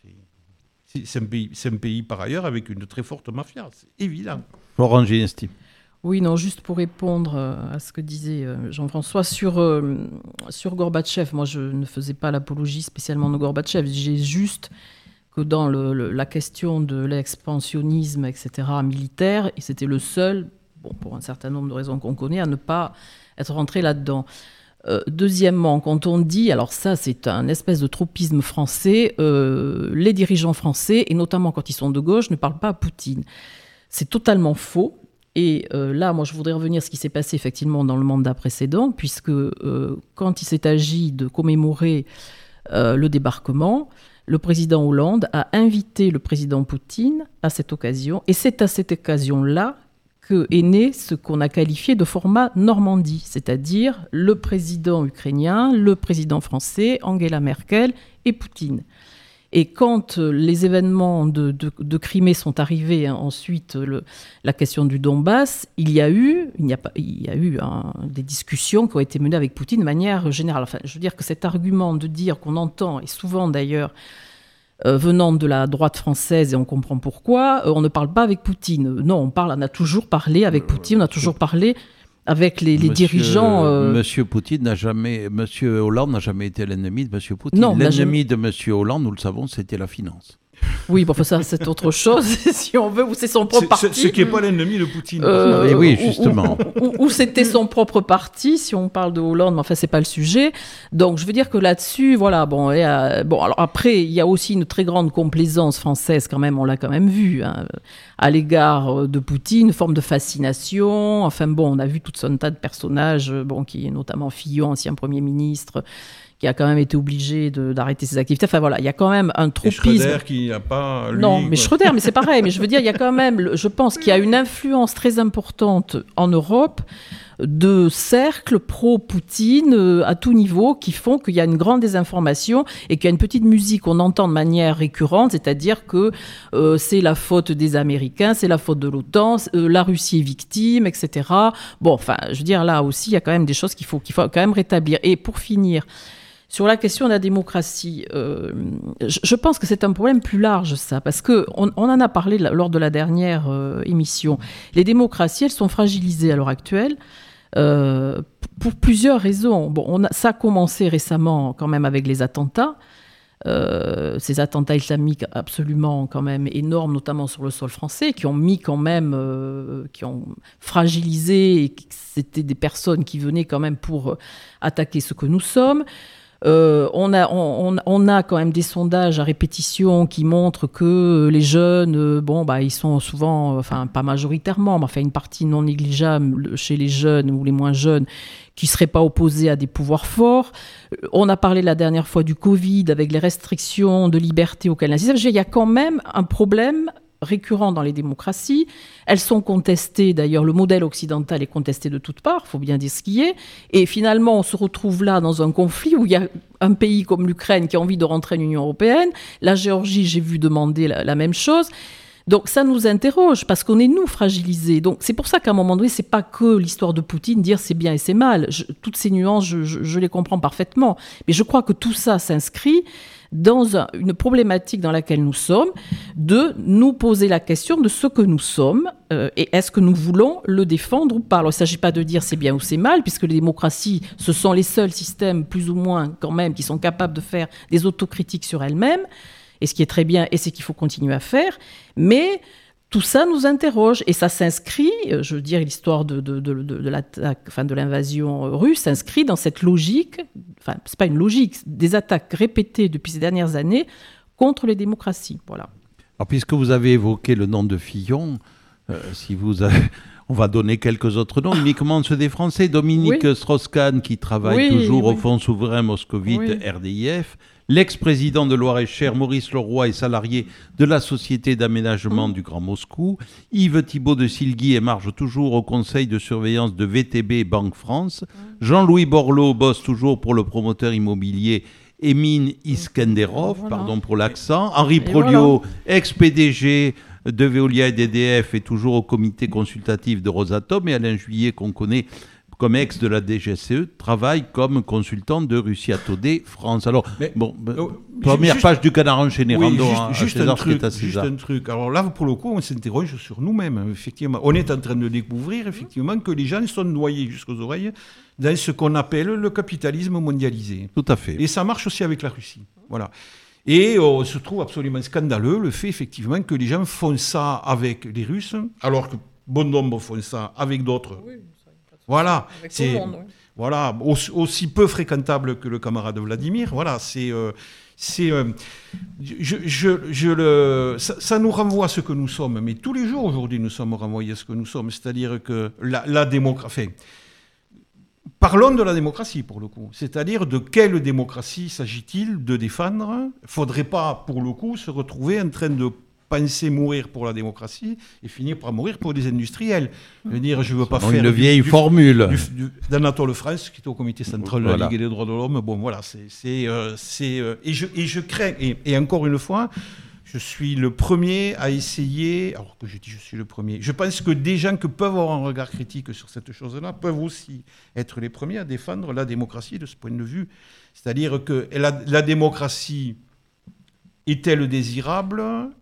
c'est, c'est, un pays, c'est un pays par ailleurs avec une très forte mafia, c'est évident. Florent Ginesti. Oui, non, juste pour répondre à ce que disait Jean-François sur, euh, sur Gorbatchev, moi je ne faisais pas l'apologie spécialement de Gorbatchev, j'ai juste... que dans le, le, la question de l'expansionnisme, et cetera, militaire, et c'était le seul, bon, pour un certain nombre de raisons qu'on connaît, à ne pas être rentré là-dedans. Euh, deuxièmement, quand on dit, alors ça c'est un espèce de tropisme français, euh, les dirigeants français, et notamment quand ils sont de gauche, ne parlent pas à Poutine. C'est totalement faux. Et euh, là, moi, je voudrais revenir à ce qui s'est passé effectivement dans le mandat précédent, puisque euh, quand il s'est agi de commémorer euh, le débarquement, le président Hollande a invité le président Poutine à cette occasion, et c'est à cette occasion-là qu'est né ce qu'on a qualifié de format Normandie, c'est-à-dire le président ukrainien, le président français, Angela Merkel et Poutine. Et quand les événements de, de, de Crimée sont arrivés, hein, ensuite le, la question du Donbass, il y a eu, il y a pas, il y a eu hein, des discussions qui ont été menées avec Poutine de manière générale. Enfin, je veux dire que cet argument de dire qu'on entend, et souvent d'ailleurs euh, venant de la droite française, et on comprend pourquoi, euh, on ne parle pas avec Poutine. Non, on parle, on a toujours parlé avec Poutine, on a toujours parlé avec les, les Monsieur, dirigeants... Euh... Monsieur Poutine n'a jamais... Monsieur Hollande n'a jamais été l'ennemi de Monsieur Poutine. Non, l'ennemi jamais... de Monsieur Hollande, nous le savons, c'était la finance. Oui, bon, ça, c'est autre chose, si on veut, ou c'est son propre c'est, parti. C'est, ce qui n'est pas l'ennemi de Poutine. Euh, et oui, justement. Ou, ou, ou c'était son propre parti, si on parle de Hollande, mais enfin, c'est pas le sujet. Donc, je veux dire que là-dessus, voilà, bon, et, euh, bon alors après, il y a aussi une très grande complaisance française, quand même, on l'a quand même vu, hein, à l'égard de Poutine, une forme de fascination. Enfin, bon, on a vu tout un tas de personnages, bon, qui, notamment Fillon, ancien Premier ministre, qui a quand même été obligé de, d'arrêter ses activités. Enfin voilà, il y a quand même un tropisme. Et Schröder qui n'a pas... Lui, non, mais quoi. Schröder, mais c'est pareil. Mais je veux dire, il y a quand même, je pense qu'il y a une influence très importante en Europe de cercles pro-Poutine euh, à tout niveau qui font qu'il y a une grande désinformation et qu'il y a une petite musique qu'on entend de manière récurrente, c'est-à-dire que euh, c'est la faute des Américains, c'est la faute de l'OTAN, euh, la Russie est victime, et cetera. Bon, enfin, je veux dire, là aussi, il y a quand même des choses qu'il faut, qu'il faut quand même rétablir. Et pour finir, sur la question de la démocratie, euh, je, je pense que c'est un problème plus large, ça, parce qu'on on en a parlé lors de la dernière euh, émission. Les démocraties, elles sont fragilisées à l'heure actuelle euh, pour plusieurs raisons. Bon, on a, ça a commencé récemment quand même avec les attentats, euh, ces attentats islamiques absolument quand même énormes, notamment sur le sol français, qui ont mis quand même, euh, qui ont fragilisé, et c'était des personnes qui venaient quand même pour attaquer ce que nous sommes. Euh, on, a, on, on a quand même des sondages à répétition qui montrent que les jeunes, euh, bon, bah, ils sont souvent, enfin pas majoritairement, mais enfin une partie non négligeable chez les jeunes ou les moins jeunes qui ne seraient pas opposés à des pouvoirs forts. On a parlé la dernière fois du Covid avec les restrictions de liberté auxquelles on assiste. Il y a quand même un problème récurrent dans les démocraties. Elles sont contestées, d'ailleurs, le modèle occidental est contesté de toutes parts, il faut bien dire ce qui est. Et finalement, on se retrouve là dans un conflit où il y a un pays comme l'Ukraine qui a envie de rentrer à l'Union européenne. La Géorgie, j'ai vu demander la, la même chose. Donc ça nous interroge parce qu'on est, nous, fragilisés. Donc c'est pour ça qu'à un moment donné, c'est pas que l'histoire de Poutine, dire c'est bien et c'est mal. Je, toutes ces nuances, je, je, je les comprends parfaitement. Mais je crois que tout ça s'inscrit dans un, une problématique dans laquelle nous sommes, de nous poser la question de ce que nous sommes euh, et est-ce que nous voulons le défendre ou pas. Alors il ne s'agit pas de dire c'est bien ou c'est mal, puisque les démocraties, ce sont les seuls systèmes, plus ou moins quand même, qui sont capables de faire des autocritiques sur elles-mêmes, et ce qui est très bien, et c'est qu'il faut continuer à faire, mais tout ça nous interroge, et ça s'inscrit, je veux dire, l'histoire de, de, de, de, de, l'attaque, enfin, de l'invasion russe s'inscrit dans cette logique, enfin, c'est pas une logique, des attaques répétées depuis ces dernières années contre les démocraties. Voilà. Alors, puisque vous avez évoqué le nom de Fillon, euh, si vous avez... on va donner quelques autres noms, uniquement ceux des Français. Dominique oui. Strauss-Kahn, qui travaille oui, toujours oui. au Fonds souverain moscovite oui. R D I F. L'ex-président de Loir-et-Cher, Maurice Leroy, est salarié de la Société d'aménagement mmh. du Grand Moscou. Yves Thibault de Silguy émarge toujours au conseil de surveillance de V T B Banque France. Mmh. Jean-Louis Borloo bosse toujours pour le promoteur immobilier Emin Iskenderov, voilà. pardon pour l'accent. Henri Proliot, voilà. ex-P D G de Veolia et d'E D F, est toujours au comité consultatif de Rosatom. Et Alain Juillet, qu'on connaît comme ex de la D G S E, travaille comme consultant de Russia Today France. Alors, mais, bon, euh, première juste, page du Canard enchaîné, oui, rendons juste, à, juste à César un truc, à César. Juste un truc. Alors là, pour le coup, on s'interroge sur nous-mêmes, effectivement. On est en train de découvrir, effectivement, que les gens sont noyés jusqu'aux oreilles dans ce qu'on appelle le capitalisme mondialisé. Tout à fait. Et ça marche aussi avec la Russie. Voilà. Et on se trouve absolument scandaleux le fait, effectivement, que les gens font ça avec les Russes, alors que bon nombre font ça avec d'autres. Oui. Voilà, avec c'est tout le monde, oui. voilà aussi, aussi peu fréquentable que le camarade Vladimir. Voilà, c'est euh, c'est euh, je, je, je le ça, ça nous renvoie à ce que nous sommes. Mais tous les jours aujourd'hui, nous sommes renvoyés à ce que nous sommes, c'est-à-dire que la, la démocratie. Enfin, parlons de la démocratie pour le coup. C'est-à-dire de quelle démocratie s'agit-il de défendre ? Il ne faudrait pas pour le coup se retrouver en train de penser mourir pour la démocratie et finir par mourir pour des industriels. Je veux dire, je ne veux pas bon, faire... une du, vieille du, formule. Du, du, d'Anatole France, qui est au comité central voilà. de la Ligue des droits de l'homme. Bon, voilà, c'est... c'est, euh, c'est euh, et, je, et je crains, et, et encore une fois, je suis le premier à essayer... Alors que je dis je suis le premier, je pense que des gens qui peuvent avoir un regard critique sur cette chose-là peuvent aussi être les premiers à défendre la démocratie de ce point de vue. C'est-à-dire que la, la démocratie... est-elle désirable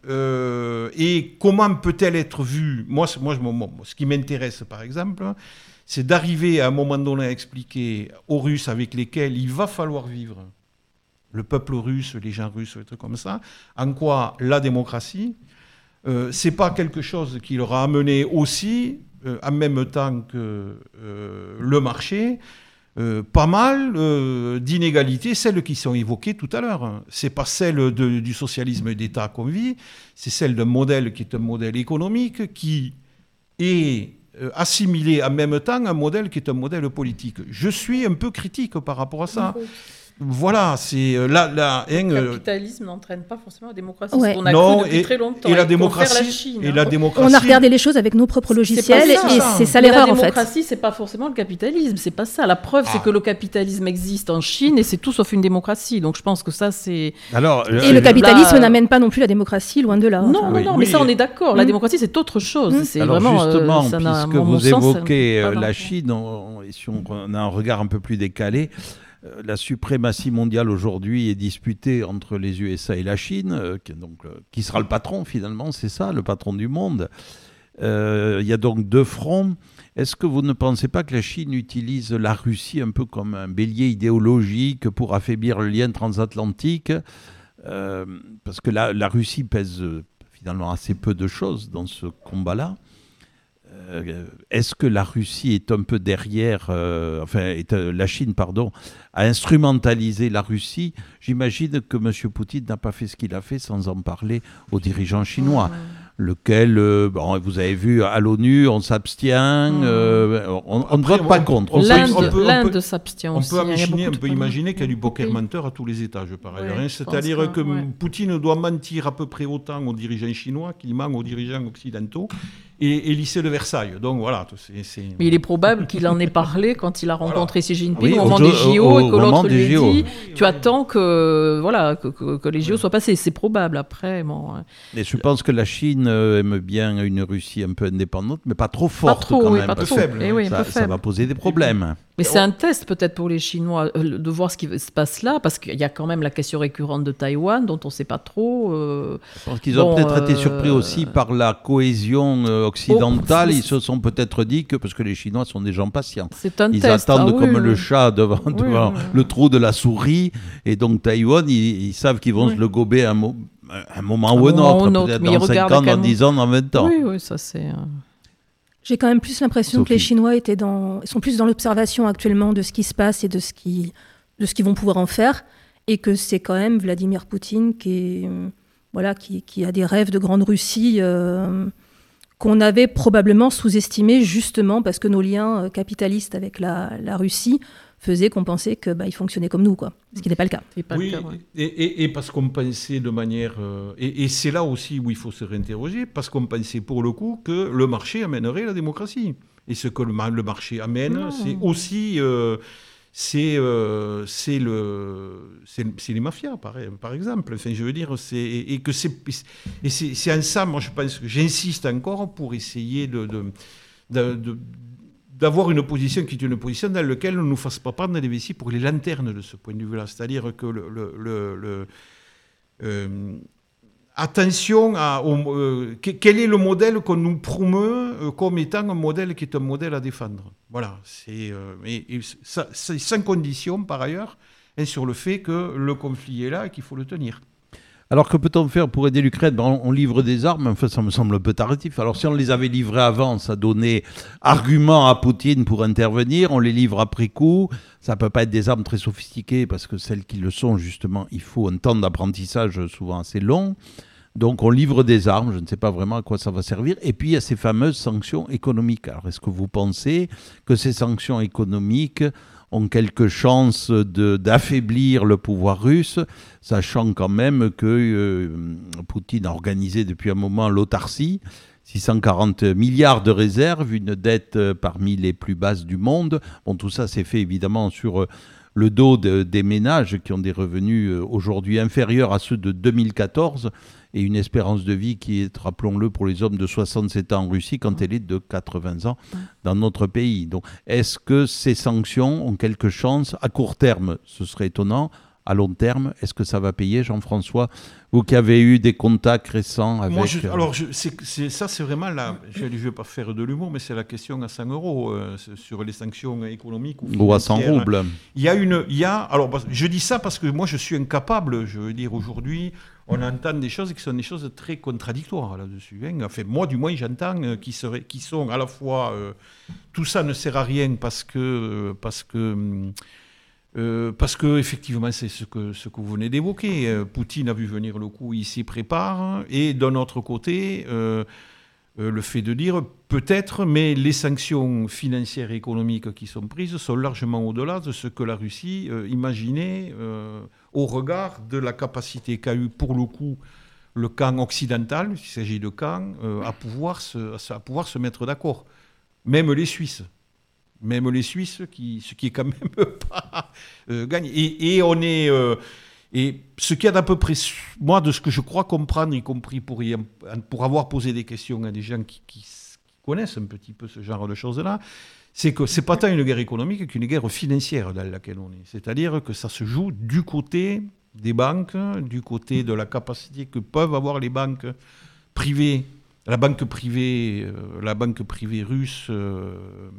euh, et comment peut-elle être vue ? Moi, moi, moi, ce qui m'intéresse, par exemple, c'est d'arriver à un moment donné à expliquer aux Russes avec lesquels il va falloir vivre le peuple russe, les gens russes, des trucs comme ça. En quoi la démocratie, euh, c'est pas quelque chose qui leur a amené aussi, euh, en même temps que euh, le marché, euh, pas mal euh, d'inégalités, celles qui sont évoquées tout à l'heure. C'est pas celle de, du socialisme d'État qu'on vit, c'est celle d'un modèle qui est un modèle économique qui est euh, assimilé en même temps à un modèle qui est un modèle politique. Je suis un peu critique par rapport à ça. Voilà, c'est euh, là, là hein, Le euh, capitalisme n'entraîne pas forcément la démocratie. Ouais. On a non, cru depuis et, très longtemps. et la qu'on démocratie, fait la Chine, et hein. la démocratie. On a regardé les choses avec nos propres logiciels C'est pas et ça. c'est ça Mais l'erreur la en fait. démocratie, c'est pas forcément le capitalisme, c'est pas ça. La preuve, c'est Ah. que le capitalisme existe en Chine et c'est tout sauf une démocratie. Donc je pense que ça, c'est. Alors, Et le euh, capitalisme Là, n'amène pas non plus la démocratie, loin de là. Non, Enfin, non, oui, non, oui. mais ça, on est d'accord. La Mm. démocratie, c'est autre chose. Mm. C'est alors vraiment, euh, justement, ça n'a, puisque à mon vous sens, évoquez pas euh, la d'intérêt. Chine, on, et si on, on a un regard un peu plus décalé, euh, la suprématie mondiale aujourd'hui est disputée entre les U S A et la Chine, euh, qui, donc, euh, qui sera le patron finalement, c'est ça, le patron du monde. Euh, Il y a donc deux fronts. Est-ce que vous ne pensez pas que la Chine utilise la Russie un peu comme un bélier idéologique pour affaiblir le lien transatlantique ? Euh, parce que la, la Russie pèse euh, finalement assez peu de choses dans ce combat-là. Euh, est-ce que la Russie est un peu derrière, euh, enfin est, euh, la Chine, pardon, a instrumentalisé la Russie ? J'imagine que M. Poutine n'a pas fait ce qu'il a fait sans en parler aux dirigeants chinois. Lequel, euh, bon, vous avez vu, à l'ONU, on s'abstient, Mmh. euh, on, on ne Après, vote pas on- contre. on on peut- s'abstient. on L'Inde, peut- on l'Inde peut- s'abstient On aussi. peut, hein, il y a imaginer, beaucoup on peut de- imaginer qu'il y a du poker Oui. menteur à tous les étages, par ailleurs. Ouais, hein. je C'est-à-dire pense que que, ouais. Poutine doit mentir à peu près autant aux dirigeants chinois qu'il ment aux dirigeants occidentaux et, et lycée de Versailles. Donc voilà, c'est... c'est- Mais il est probable qu'il en ait parlé quand il a rencontré Xi Jinping Oui, au moment au- des au- J O au et que moment l'autre des lui ait J O. dit tu attends que, voilà, que, que- que les J O soient passés. C'est probable après. Bon, euh, Et je pense que la Chine euh, aime bien une Russie un peu indépendante, mais pas trop forte pas trop, quand oui, même. pas parce trop. que faible, Eh oui, un ça, peu ça faible. va poser des problèmes. Mais c'est un test peut-être pour les Chinois euh, de voir ce qui se passe là, parce qu'il y a quand même la question récurrente de Taïwan dont on ne sait pas trop. euh, Je pense qu'ils ont Bon, peut-être été euh, surpris aussi par la cohésion euh, occidentale. Oh, Ils se sont peut-être dit que, parce que les Chinois sont des gens patients, C'est un ils test. attendent Ah oui, comme oui. le chat devant, Oui, devant oui, oui. le trou de la souris. Et donc Taïwan, ils, ils savent qu'ils vont Oui. se le gober un, mo- un moment Un ou un moment autre, ou un autre, peut-être mais ils dans cinq regardent ans, dans calmement. dix ans, dans vingt ans. Oui, oui, ça c'est. euh, J'ai quand même plus l'impression Sophie. que les Chinois étaient dans, sont plus dans l'observation actuellement de ce qui se passe et de ce qui, de ce qu'ils vont pouvoir en faire, et que c'est quand même Vladimir Poutine qui, est, euh, voilà, qui, qui a des rêves de grande Russie euh, qu'on avait probablement sous-estimés justement parce que nos liens euh, capitalistes avec la, la Russie faisaient qu'on pensait que bah, ils fonctionnaient comme nous, quoi. Ce qui n'est pas le cas. c'est pas Oui, le cas, ouais. et, et- et parce qu'on pensait de manière... euh, et, et c'est là aussi où il faut se réinterroger, parce qu'on pensait pour le coup que le marché amènerait la démocratie. Et ce que le, ma- le marché amène, Non. c'est aussi... euh, c'est euh, c'est le c'est c'est les mafias par, par exemple, enfin je veux dire, c'est et, et que c'est et c'est c'est en ça, moi je pense que j'insiste encore pour essayer de, de, de- de- d'avoir une position qui est une position dans laquelle on ne nous fasse pas prendre des vessies pour les lanternes de ce point de vue-là. C'est-à-dire que le, le, le- le- euh, attention à au- euh, que- quel est le modèle qu'on nous promeut euh, comme étant un modèle qui est un modèle à défendre. Voilà, c'est euh, et, et ça, c'est sans condition par ailleurs hein, sur le fait que le conflit est là et qu'il faut le tenir. Alors que peut-on faire pour aider l'Ukraine ? Ben, on, on livre des armes, enfin ça me semble un peu tardif. Alors si on les avait livrées avant, ça donnait argument à Poutine pour intervenir. On les livre après coup. Ça ne peut pas être des armes très sophistiquées parce que celles qui le sont, justement, il faut un temps d'apprentissage souvent assez long. Donc on livre des armes, je ne sais pas vraiment à quoi ça va servir. Et puis il y a ces fameuses sanctions économiques. Alors est-ce que vous pensez que ces sanctions économiques ont quelque chance de, d'affaiblir le pouvoir russe, sachant quand même que euh, Poutine a organisé depuis un moment l'autarcie, six cent quarante milliards de réserves, une dette euh, parmi les plus basses du monde. Bon, tout ça s'est fait évidemment sur euh, le dos de, des ménages qui ont des revenus euh, aujourd'hui inférieurs à ceux de deux mille quatorze et une espérance de vie qui est, rappelons-le, pour les hommes de soixante-sept ans en Russie quand elle est de quatre-vingts ans dans notre pays. Donc, est-ce que ces sanctions ont quelque chance, à court terme, ce serait étonnant, à long terme. Est-ce que ça va payer, Jean-François? Vous qui avez eu des contacts récents avec... Moi, je, alors, je, c'est, c'est, ça, c'est vraiment la... Je ne vais pas faire de l'humour, mais c'est la question à cent euros euh, sur les sanctions économiques. Ou, ou à cent roubles. Il y a une... Il y a, alors, je dis ça parce que moi, je suis incapable, je veux dire, aujourd'hui, on entend des choses qui sont des choses très contradictoires là-dessus. Hein. Enfin, moi, du moins, j'entends euh, qui, seraient, qui sont à la fois... Euh, tout ça ne sert à rien parce que... Euh, parce que Euh, parce que effectivement, c'est ce que, ce que vous venez d'évoquer. Euh, Poutine a vu venir le coup, il s'y prépare. Et d'un autre côté, euh, euh, le fait de dire peut-être, mais les sanctions financières et économiques qui sont prises sont largement au-delà de ce que la Russie euh, imaginait euh, au regard de la capacité qu'a eu pour le coup le camp occidental, il s'agit de camp, euh, à, pouvoir se, à pouvoir se mettre d'accord. Même les Suisses. Même les Suisses, qui, ce qui est quand même pas euh, gagné. Et, et on est, euh, et ce qu'il y a d'à peu près, moi, de ce que je crois comprendre, y compris pour, y, pour avoir posé des questions à des gens qui, qui, qui connaissent un petit peu ce genre de choses-là, c'est que c'est pas tant une guerre économique qu'une guerre financière dans laquelle on est. C'est-à-dire que ça se joue du côté des banques, du côté de la capacité que peuvent avoir les banques privées. La banque privée, euh, la banque privée russe, euh,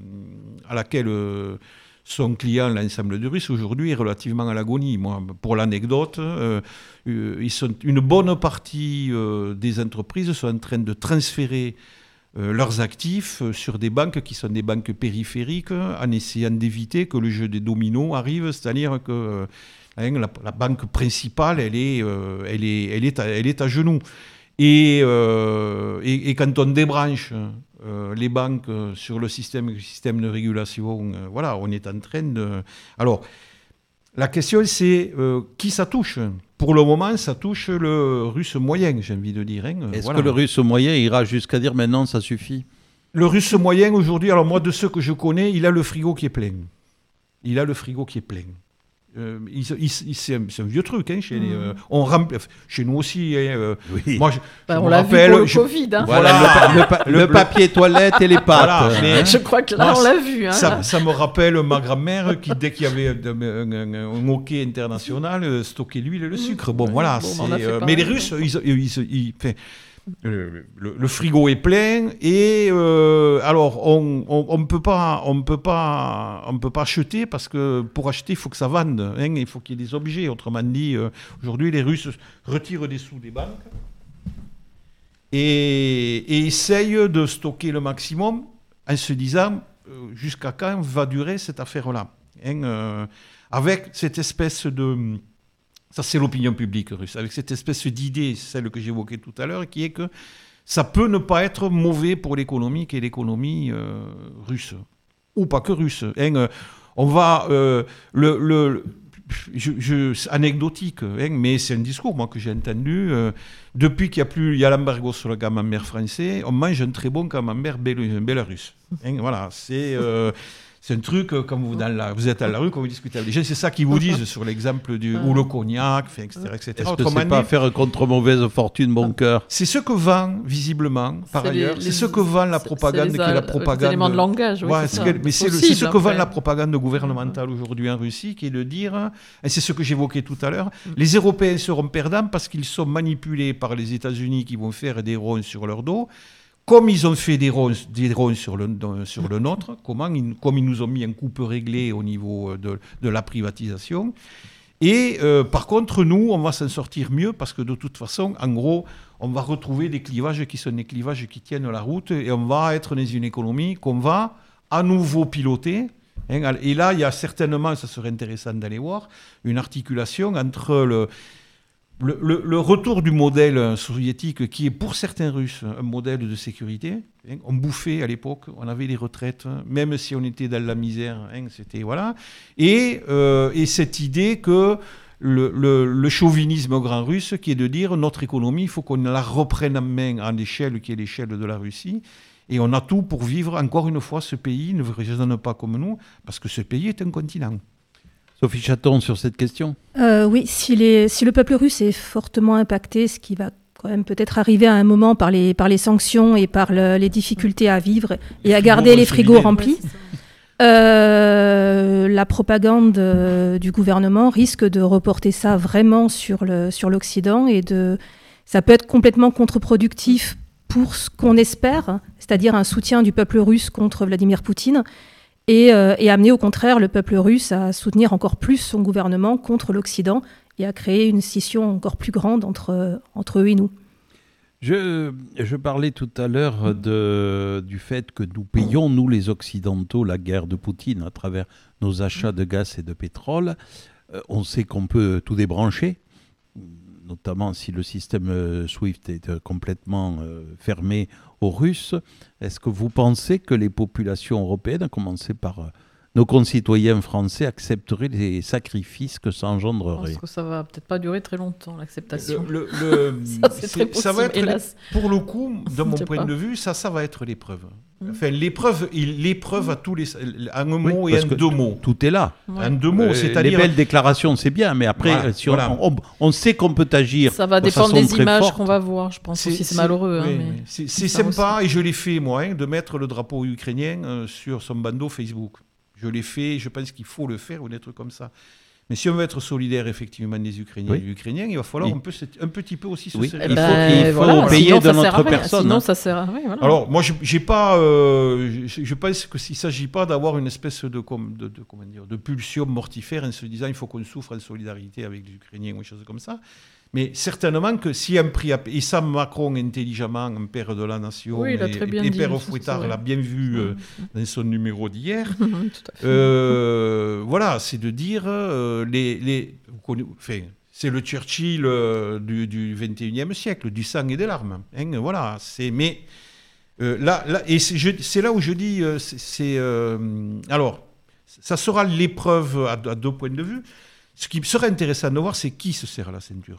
à laquelle euh, sont clients l'ensemble des Russes, aujourd'hui est relativement à l'agonie. Moi, pour l'anecdote, euh, euh, ils sont, une bonne partie euh, des entreprises sont en train de transférer euh, leurs actifs sur des banques qui sont des banques périphériques, en essayant d'éviter que le jeu des dominos arrive, c'est-à-dire que euh, hein, la, la banque principale, elle est, euh, elle est, elle est, à, elle est à genoux. Et, euh, et, et quand on débranche euh, les banques euh, sur le système, le système de régulation, euh, voilà, on est en train de... Alors, la question, c'est euh, qui ça touche? Pour le moment, ça touche le russe moyen, j'ai envie de dire. Hein, Est-ce voilà. que le russe moyen ira jusqu'à dire maintenant, ça suffit? Le russe moyen, aujourd'hui, alors moi, de ceux que je connais, il a le frigo qui est plein. Il a le frigo qui est plein. Euh, il, il, il, c'est, un, c'est un vieux truc, hein, chez, mmh. les, euh, on remplit, chez nous aussi. Hein, euh, oui. Moi, je, bah, je on me l'a rappelle, vu pour le je, Covid. Hein. Voilà, le, pa- le, pa- le papier toilette et les pâtes. Voilà, mais, hein. Je crois que là, moi, on l'a vu. Hein, ça, là. ça me rappelle ma grand-mère qui, dès qu'il y avait un, un, un, un hockey international, euh, stockait l'huile et le sucre. Bon, mmh. voilà. Bon, c'est, on a fait euh, pareil, mais les Russes, ils, ils, ils, ils, enfin, Le, le, le frigo est plein et euh, alors on on, on peut pas on peut pas on peut pas acheter parce que pour acheter il faut que ça vende, hein, il faut qu'il y ait des objets. Autrement dit, euh, aujourd'hui les Russes retirent des sous des banques et, et essayent de stocker le maximum en se disant euh, jusqu'à quand va durer cette affaire-là, hein, euh, avec cette espèce de... Ça, c'est l'opinion publique russe, avec cette espèce d'idée, celle que j'évoquais tout à l'heure, qui est que ça peut ne pas être mauvais pour l'économie qu'est l'économie euh, russe. Ou pas que russe. Hein, euh, on va... Euh, le, le, je, je, anecdotique, hein, mais c'est un discours moi, que j'ai entendu. Euh, depuis qu'il n'y a plus... Il y a l'embargo sur le camembert français, on mange un très bon camembert bélarusse. Hein, voilà, c'est... Euh, C'est un truc, quand vous, dans la, vous êtes à la rue, quand vous discutez avec les gens, c'est ça qu'ils vous disent sur l'exemple du ou le cognac, et cetera et cetera. Est-ce que c'est pas faire contre mauvaise fortune, bon cœur? C'est ce que vend, visiblement, par c'est ailleurs, les, c'est ce que vend la propagande, c'est qui est la propagande... Les éléments de langage, oui, ouais, c'est c'est ça. Que, mais c'est, possible, le, c'est ce que vend après. la propagande gouvernementale aujourd'hui en Russie, qui est de dire, et c'est ce que j'évoquais tout à l'heure, mm. les Européens seront perdants parce qu'ils sont manipulés par les États-Unis qui vont faire des ronds sur leur dos. Comme ils ont fait des ronds, des ronds sur, le, sur le nôtre, comment ils, comme ils nous ont mis un coupe réglé au niveau de, de la privatisation. Et euh, par contre, nous, on va s'en sortir mieux parce que de toute façon, en gros, on va retrouver des clivages qui sont des clivages qui tiennent la route et on va être dans une économie qu'on va à nouveau piloter. Et là, il y a certainement, ça serait intéressant d'aller voir, une articulation entre le... Le, le, le retour du modèle soviétique, qui est pour certains Russes un modèle de sécurité. Hein, on bouffait à l'époque, on avait les retraites, même si on était dans la misère. Hein, c'était, voilà. et, euh, et cette idée que le, le, le chauvinisme grand russe, qui est de dire notre économie, il faut qu'on la reprenne en main à l'échelle qui est l'échelle de la Russie. Et on a tout pour vivre. Encore une fois, ce pays ne raisonne pas comme nous, parce que ce pays est un continent. Sophie Chaton, sur cette question euh, Oui, si, les, si le peuple russe est fortement impacté, ce qui va quand même peut-être arriver à un moment par les, par les sanctions et par le, les difficultés à vivre et à garder les frigos remplis, euh, le, la propagande euh, du gouvernement risque de reporter ça vraiment sur, le, sur l'Occident et de, ça peut être complètement contre-productif pour ce qu'on espère, c'est-à-dire un soutien du peuple russe contre Vladimir Poutine, et, euh, et amener au contraire le peuple russe à soutenir encore plus son gouvernement contre l'Occident et à créer une scission encore plus grande entre, entre eux et nous. Je, je parlais tout à l'heure de, du fait que nous payons, nous les Occidentaux, la guerre de Poutine à travers nos achats de gaz et de pétrole. Euh, on sait qu'on peut tout débrancher, notamment si le système SWIFT est euh, complètement euh, fermé aux Russes. Est-ce que vous pensez que les populations européennes, à commencer par euh, nos concitoyens français, accepteraient les sacrifices que ça engendrerait? Je pense que ça va peut-être pas durer très longtemps, l'acceptation. Le, le, le, ça, c'est très possible, ça va être, hélas. Pour le coup, de mon point pas. de vue, ça, ça va être l'épreuve. Enfin, l'épreuve, l'épreuve à tous les, en un mot Oui, et parce en que deux mots. Tout est là. Ouais. En deux mots, Euh, c'est-à-dire... Les belles déclarations, c'est bien, mais après, Voilà, si on, voilà. on, on sait qu'on peut agir. Ça va de dépendre façon des très images forte. qu'on va voir, je pense aussi, c'est malheureux. Oui, hein, oui. mais C'est, c'est ça sympa, aussi. et je l'ai fait, moi, hein, de mettre le drapeau ukrainien euh, sur son bandeau Facebook. Je l'ai fait, je pense qu'il faut le faire ou des trucs comme ça. Mais si on veut être solidaire, effectivement, des Ukrainiens Oui. et des Ukrainiens, il va falloir Il... un, peu, un petit peu aussi se Oui. serrer Il la faut, main. il faut voilà, payer sinon, de ça sert à notre rien. personne. Sinon, hein. ça sert à rien. Voilà. Alors, moi, je j'ai pas, euh, je, je pense qu'il ne s'agit pas d'avoir une espèce de, de, de, comment dire, de pulsion mortifère en se disant il faut qu'on souffre en solidarité avec les Ukrainiens ou des choses comme ça. Mais certainement que si un prix à payer, et ça Macron intelligemment, un père de la nation, Oui, il a et, très bien et dit, Père ça, Fouettard c'est l'a bien vu euh, Mmh. dans son numéro d'hier, Tout à fait. euh, voilà, c'est de dire, euh, les, les, vous connaissez, enfin, c'est le Churchill euh, du, du vingt et unième siècle, du sang et des larmes. Hein, voilà, c'est, mais euh, là, là, et c'est, je, c'est là où je dis, euh, c'est, c'est euh, alors, ça sera l'épreuve à, à deux points de vue. Ce qui serait intéressant de voir, c'est qui se serre à la ceinture.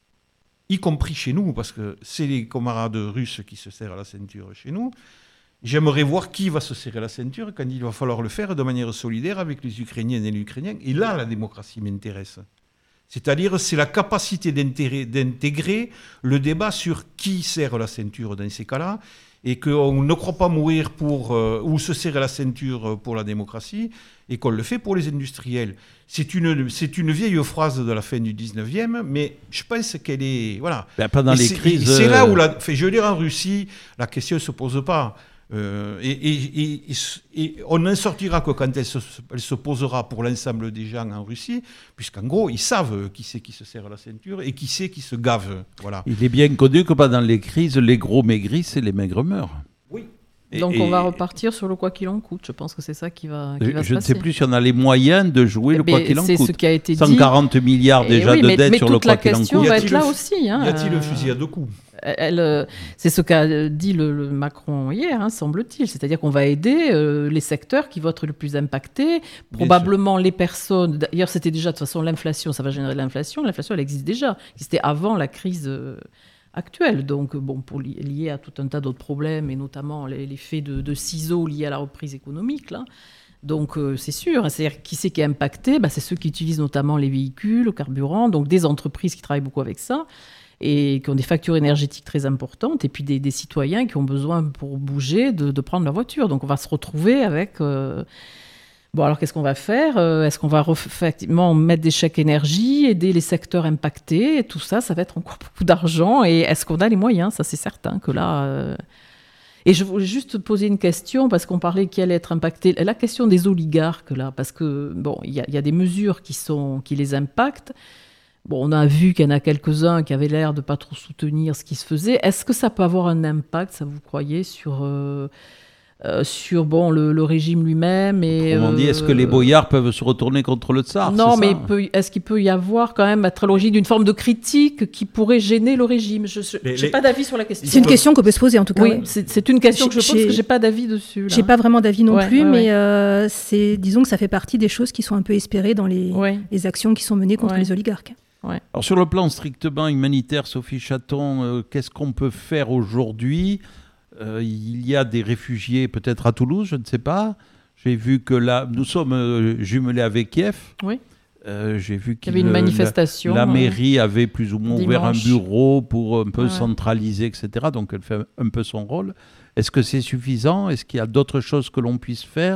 Y compris chez nous, parce que c'est les camarades russes qui se serrent à la ceinture chez nous. J'aimerais voir qui va se serrer la ceinture quand il va falloir le faire de manière solidaire avec les Ukrainiennes et les Ukrainiens. Et là, la démocratie m'intéresse. C'est-à-dire, c'est la capacité d'intégrer le débat sur qui serre la ceinture dans ces cas-là, et qu'on ne croit pas mourir pour, euh, ou se serrer la ceinture pour la démocratie, et qu'on le fait pour les industriels. C'est une, c'est une vieille phrase de la fin du dix-neuvième, mais je pense qu'elle est... Voilà. Ben, pendant Et les c'est, crises... c'est là où, la, fait, je veux dire, en Russie, la question ne se pose pas. Euh, et, et, et, et on n'en sortira que quand elle se, elle se posera pour l'ensemble des gens en Russie, puisqu'en gros, ils savent qui c'est qui se serre la ceinture et qui c'est qui se gave. Voilà. Il est bien connu que pendant les crises, les gros maigrissent et les maigres meurent. Oui. Et, Donc et, on va repartir sur le quoi qu'il en coûte. Je pense que c'est ça qui va, qui je va se je ne passer. sais plus si on a les moyens de jouer le Mais quoi qu'il en c'est coûte. ce qui a été dit. cent quarante milliards Et déjà oui, de mais, dettes mais sur le toute quoi la qu'il en question coûte. va Y être là a-t-il le- aussi. Hein, Y a-t-il le euh, fusil à deux coups? Elle, euh, c'est ce qu'a dit le, le Macron hier, hein, semble-t-il. C'est-à-dire qu'on va aider euh, les secteurs qui vont être le plus impactés, probablement les personnes. D'ailleurs, c'était déjà de toute façon l'inflation, ça va générer de l'inflation. L'inflation, elle existe déjà. Elle existait avant la crise euh, actuelle. Donc, bon, pour li- lié à tout un tas d'autres problèmes, et notamment l'effet de, de ciseaux liés à la reprise économique, là. Donc, euh, c'est sûr. C'est-à-dire, qui c'est qui est impacté? Bah, c'est ceux qui utilisent notamment les véhicules, le carburant, donc des entreprises qui travaillent beaucoup avec ça, et qui ont des factures énergétiques très importantes, et puis des, des citoyens qui ont besoin, pour bouger, de, de prendre leur voiture. Donc on va se retrouver avec... Euh... Bon, alors qu'est-ce qu'on va faire? euh, Est-ce qu'on va ref- effectivement mettre des chèques énergie, aider les secteurs impactés? Et tout ça, ça va être encore beaucoup d'argent. Et est-ce qu'on a les moyens? Ça, c'est certain que là... Euh... Et je voulais juste poser une question, parce qu'on parlait qui allait être impacté. La question des oligarques, là, parce que, bon, il y, y a des mesures qui, sont, qui les impactent. Bon, on a vu qu'il y en a quelques-uns qui avaient l'air de pas trop soutenir ce qui se faisait. Est-ce que ça peut avoir un impact, ça vous croyez, sur, euh, euh, sur bon, le, le régime lui-même et, Autrement dit, est-ce que les boyards peuvent se retourner contre le tsar? Non, c'est mais ça peut, est-ce qu'il peut y avoir quand même être à l'origine d'une forme de critique qui pourrait gêner le régime? Je n'ai les... pas d'avis sur la question. C'est une question qu'on peut se poser en tout cas. Oui, ouais. c'est, c'est une question que je pose J'ai- parce que j'ai pas d'avis dessus. J'ai pas vraiment d'avis non Ouais, plus, ouais, mais ouais. euh, c'est, disons que ça fait partie des choses qui sont un peu espérées dans les, Ouais. les actions qui sont menées contre Ouais. les oligarques. Alors sur le plan strictement humanitaire, Sophie Chaton, euh, qu'est-ce qu'on peut faire aujourd'hui? Euh, Il y a des réfugiés peut-être à Toulouse, je ne sais pas. J'ai vu que là, nous sommes euh, jumelés avec Kiev. Oui. Euh, j'ai vu Il y qu'il avait une la- manifestation. La, euh, mairie avait plus ou moins ouvert un dimanche. bureau pour un peu Ouais. centraliser, et cetera. Donc elle fait un peu son rôle. Est-ce que c'est suffisant? Est-ce qu'il y a d'autres choses que l'on puisse faire?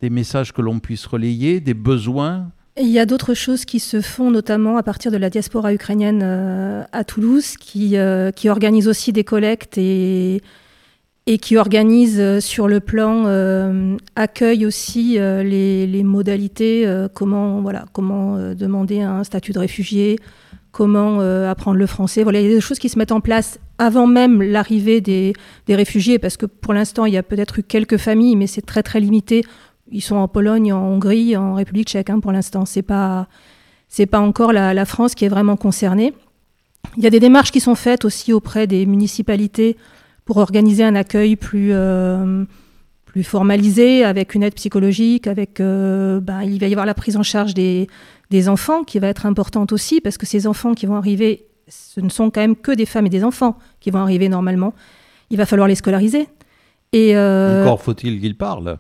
des messages que l'on puisse relayer, des besoins? Il y a d'autres choses qui se font, notamment à partir de la diaspora ukrainienne euh, à Toulouse, qui, euh, qui organise aussi des collectes et, et qui organise euh, sur le plan euh, accueil aussi euh, les, les modalités, euh, comment, voilà, comment euh, demander un statut de réfugié, comment euh, apprendre le français. Voilà, il y a des choses qui se mettent en place avant même l'arrivée des, des réfugiés, parce que pour l'instant, il y a peut-être eu quelques familles, mais c'est très très limité. Ils sont en Pologne, en Hongrie, en République tchèque hein, pour l'instant. C'est pas, c'est pas encore la, la France qui est vraiment concernée. Il y a des démarches qui sont faites aussi auprès des municipalités pour organiser un accueil plus, euh, plus formalisé, avec une aide psychologique, avec, euh, ben, il va y avoir la prise en charge des, des enfants qui va être importante aussi, parce que ces enfants qui vont arriver, ce ne sont quand même que des femmes et des enfants qui vont arriver normalement. Il va falloir les scolariser. Et, euh, Encore faut-il qu'ils parlent.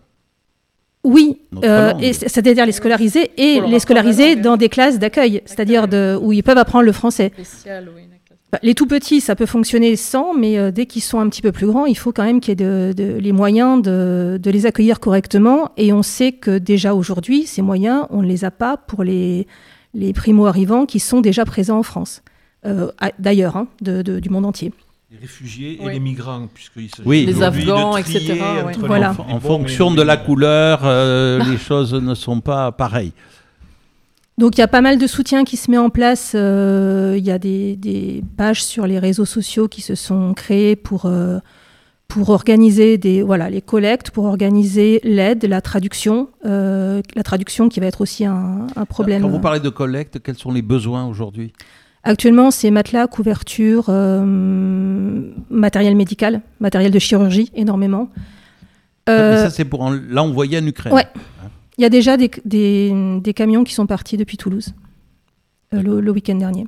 Oui, euh, et c'est-à-dire les scolariser et les scolariser dans des classes d'accueil, c'est-à-dire de, où ils peuvent apprendre le français. Spécial, oui, bah, les tout petits, ça peut fonctionner sans, mais euh, dès qu'ils sont un petit peu plus grands, il faut quand même qu'il y ait de, de, les moyens de, de les accueillir correctement. Et on sait que déjà aujourd'hui, ces moyens, on ne les a pas pour les, les primo-arrivants qui sont déjà présents en France, euh, d'ailleurs, hein, de, de, du monde entier. Les réfugiés et oui. les migrants, puisqu'il s'agit oui. les Afghans, et cetera. Ouais. Voilà. En, en fonction de la couleur, euh, les choses ne sont pas pareilles. Donc il y a pas mal de soutien qui se met en place. Euh, il y a des, des pages sur les réseaux sociaux qui se sont créées pour, euh, pour organiser des, voilà, les collectes, pour organiser l'aide, la traduction. Euh, la traduction qui va être aussi un, un problème. Quand vous parlez de collecte, quels sont les besoins aujourd'hui ? Actuellement, c'est matelas, couverture, euh, matériel médical, matériel de chirurgie, énormément. Euh, Mais ça, c'est pour en, l'envoyer en Ukraine. Ouais. Il y a déjà des, des, des camions qui sont partis depuis Toulouse, euh, le, le week-end dernier.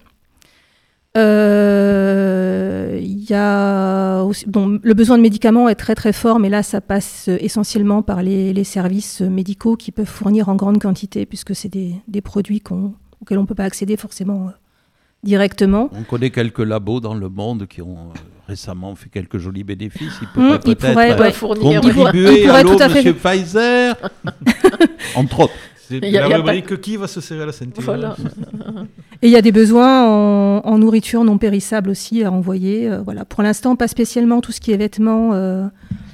Euh, il y a aussi, bon, le besoin de médicaments est très très fort, mais là, ça passe essentiellement par les, les services médicaux qui peuvent fournir en grande quantité, puisque c'est des, des produits qu'on, auxquels on ne peut pas accéder forcément directement. On connaît quelques labos dans le monde qui ont euh, récemment fait quelques jolis bénéfices. Ils pourraient mmh, peut-être pourrait, ouais, contribuer il pourrait, il à l'eau, tout à fait... Monsieur Pfizer, entre autres. C'est y a, la rubrique pas... qui va se serrer la ceinture. Voilà. Et il y a des besoins en, en nourriture non périssable aussi à envoyer. Euh, voilà. Pour l'instant, pas spécialement tout ce qui est vêtements. Euh,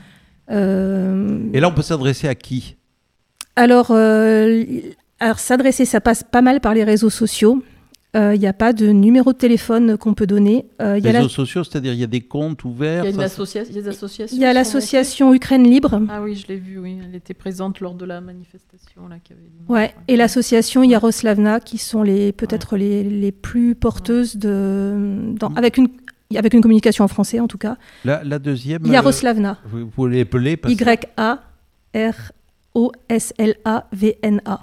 euh... Et là, on peut s'adresser à qui ? Alors, euh, alors, s'adresser, ça passe pas mal par les réseaux sociaux. Il euh, n'y a pas de numéro de téléphone qu'on peut donner. Euh, y réseaux a la... sociaux, c'est-à-dire il y a des comptes ouverts. Il y a, une ça, associa... il y a des associations. Il y a l'association Ukraine Libre. Ah oui, je l'ai vu, oui. Elle était présente lors de la manifestation. Là, qui avait... Ouais. Et l'association Yaroslavna, qui sont les, peut-être ouais. les, les plus porteuses de... Dans... avec, une... avec une communication en français, en tout cas. La, la deuxième... Yaroslavna. Euh, vous pouvez l'épeler parce... Y A R O S L A V N A.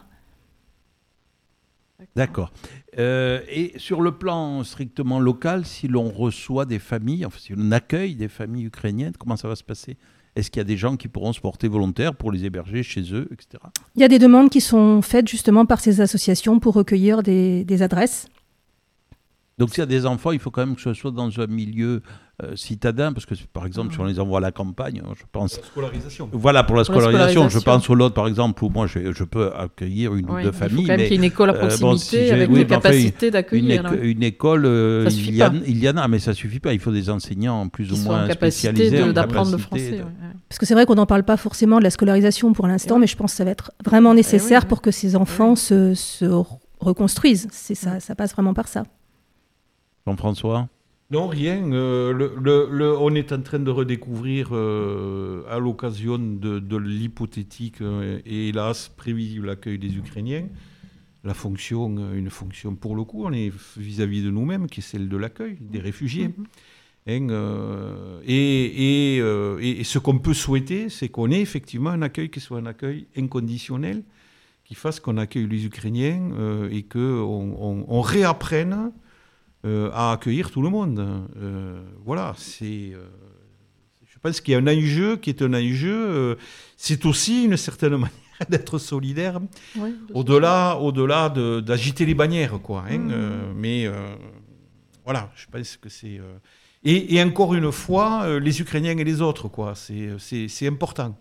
D'accord. Euh, et sur le plan strictement local, si l'on reçoit des familles, enfin si on accueille des familles ukrainiennes, comment ça va se passer ? Est-ce qu'il y a des gens qui pourront se porter volontaires pour les héberger chez eux, et cetera ? Il y a des demandes qui sont faites justement par ces associations pour recueillir des, des adresses. Donc s'il y a des enfants, il faut quand même que ce soit dans un milieu euh, citadin, parce que par exemple, si on les envoie à la campagne, je pense... Pour la scolarisation. Voilà, pour la pour scolarisation. La scolarisation. Je pense au lot, par exemple, où moi je, je peux accueillir une oui, ou deux familles. Il faut quand même qu'il y ait une école à proximité, euh, bon, si avec oui, une capacité une, d'accueillir. Une, éco- une école, euh, il, y a, il y en a, mais ça ne suffit pas. Il faut des enseignants plus Qui ou moins spécialisés. de, d'apprendre le français. De... Ouais. Parce que c'est vrai qu'on n'en parle pas forcément de la scolarisation pour l'instant, oui. mais je pense que ça va être vraiment nécessaire oui, oui. pour que ces enfants oui. se, se reconstruisent. C'est ça, oui. ça passe vraiment par ça. Jean-François ? Non, rien. Euh, le, le, le, on est en train de redécouvrir, euh, à l'occasion de, de l'hypothétique euh, et hélas prévisible accueil des Ukrainiens, la fonction, une fonction pour le coup, on est vis-à-vis de nous-mêmes, qui est celle de l'accueil des réfugiés. Mm-hmm. Hein, euh, et, et, euh, et, et ce qu'on peut souhaiter, c'est qu'on ait effectivement un accueil qui soit un accueil inconditionnel, qui fasse qu'on accueille les Ukrainiens euh, et qu'on on, on réapprenne Euh, à accueillir tout le monde. Euh, voilà, c'est. Euh, je pense qu'il y a un enjeu qui est un enjeu. Euh, c'est aussi une certaine manière d'être solidaire, oui, au-delà, au-delà de, d'agiter les bannières, quoi. Hein, mmh. euh, mais euh, voilà, je pense que c'est. Euh, et, et encore une fois, euh, les Ukrainiens et les autres, quoi. C'est, c'est, c'est important.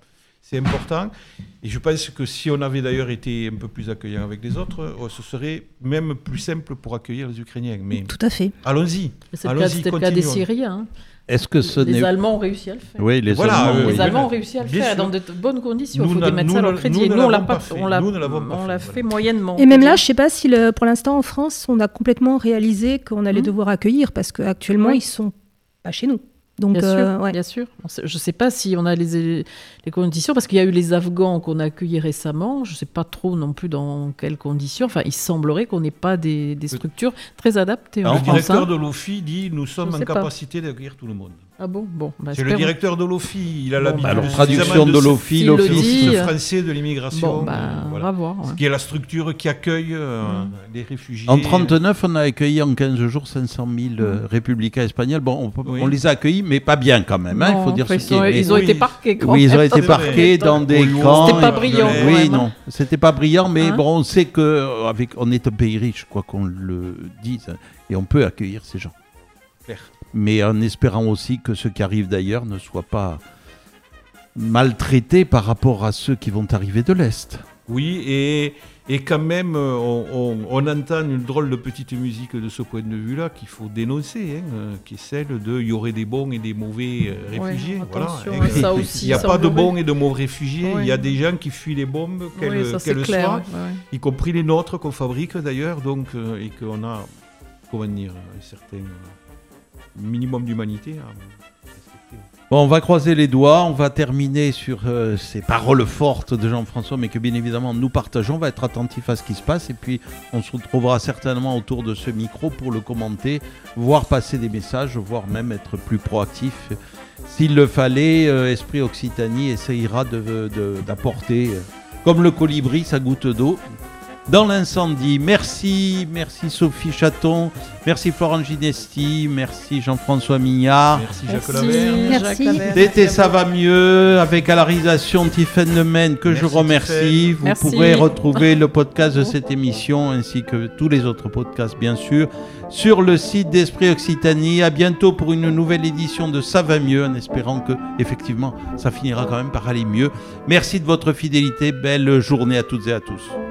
c'est important. Et je pense que si on avait d'ailleurs été un peu plus accueillant avec les autres, ce serait même plus simple pour accueillir les Ukrainiens. Mais tout à fait. Allons-y. C'est allons-y, c'était le cas des Syriens. Hein. Est-ce que ce les n'est... Allemands ont réussi à le faire. Oui, les voilà, Allemands, euh, les oui. Allemands ont réussi à le Bien faire sûr. dans de bonnes conditions. Il Nous faut n'a- démettre nous ça à leur ne- crédit. nous Et ne nous, on l'a l'avons pas, pas fait. on l'a, Nous ne l'avons pas on fait, l'a voilà. fait moyennement. Et même là, je ne sais pas si le, pour l'instant en France, on a complètement réalisé qu'on allait Mmh. devoir accueillir parce qu'actuellement, Oui. ils ne sont pas chez nous. Donc, Bien euh, sûr, ouais. bien sûr. On sait- Je ne sais pas si on a les, les conditions, parce qu'il y a eu les Afghans qu'on a accueillis récemment. Je ne sais pas trop non plus dans quelles conditions. Enfin, il semblerait qu'on n'ait pas des, des structures très adaptées en Le France. directeur hein. de l'O F I dit nous sommes Je en sais pas. capacité d'accueillir tout le monde. Ah bon, bon. Bah, C'est le espérons. directeur de l'O F I, il a Bon, l'habitude bah, Alors, de traduction de l'O F I, S'il le l'Office. dit, l'Office euh, français de l'immigration. Bon, bah, euh, on voilà. va voir. ouais. Qui est la structure qui accueille euh, Mm. les réfugiés. En trente-neuf, on a accueilli en quinze jours cinq cent mille euh, républicains espagnols. Bon, on, Oui. on les a accueillis, mais pas bien quand même. Hein, il faut Non, dire enfin, ce ils qui sont- est. Ils ont Oui. été parqués. quand Oui, ils ont même. été C'est parqués vrai. dans des Au camps. C'était pas et- brillant, Oui, quand même, non, c'était pas brillant, mais Hein bon, on sait que euh, avec, on est un pays riche, quoi qu'on le dise, et on peut accueillir ces gens. Clair. Mais en espérant aussi que ceux qui arrivent d'ailleurs ne soient pas maltraités par rapport à ceux qui vont arriver de l'Est. Oui, et, et quand même, euh, on, on- on entend une drôle de petite musique de ce point de vue-là qu'il faut dénoncer, hein, euh, qui est celle de il y aurait des bons et des mauvais euh, Ouais, réfugiés. attention, voilà. ça Et aussi, il n'y a ça, pas on de l'aurait. bons et de mauvais réfugiés. Ouais. Il y a des gens qui fuient les bombes, quelles Oui, ça, c'est qu'elles clair, soient, ouais, ouais. y compris les nôtres qu'on fabrique d'ailleurs, donc, euh, et qu'on a, comment dire, un certain euh, minimum d'humanité à respecter. Bon, on va croiser les doigts, on va terminer sur euh, ces paroles fortes de Jean-François, mais que bien évidemment nous partageons, on va être attentifs à ce qui se passe, et puis on se retrouvera certainement autour de ce micro pour le commenter, voir passer des messages, voire même être plus proactif. S'il le fallait, euh, Esprit Occitanie essayera de, de- d'apporter, euh, comme le colibri, sa goutte d'eau dans l'incendie. Merci, merci Sophie Chaton, merci Florent Ginesti, merci Jean-François Mignard. Merci Jacques Merci, Laverne. Merci. Jacques Laverne. C'était Ça va mieux avec à la réalisation Tiffaine Lemaine que je Merci, remercie. Tiffaine. Vous Merci. pourrez retrouver le podcast de cette émission ainsi que tous les autres podcasts bien sûr sur le site d'Esprit Occitanie. À bientôt pour une nouvelle édition de Ça va mieux en espérant que effectivement ça finira quand même par aller mieux. Merci de votre fidélité. Belle journée à toutes et à tous.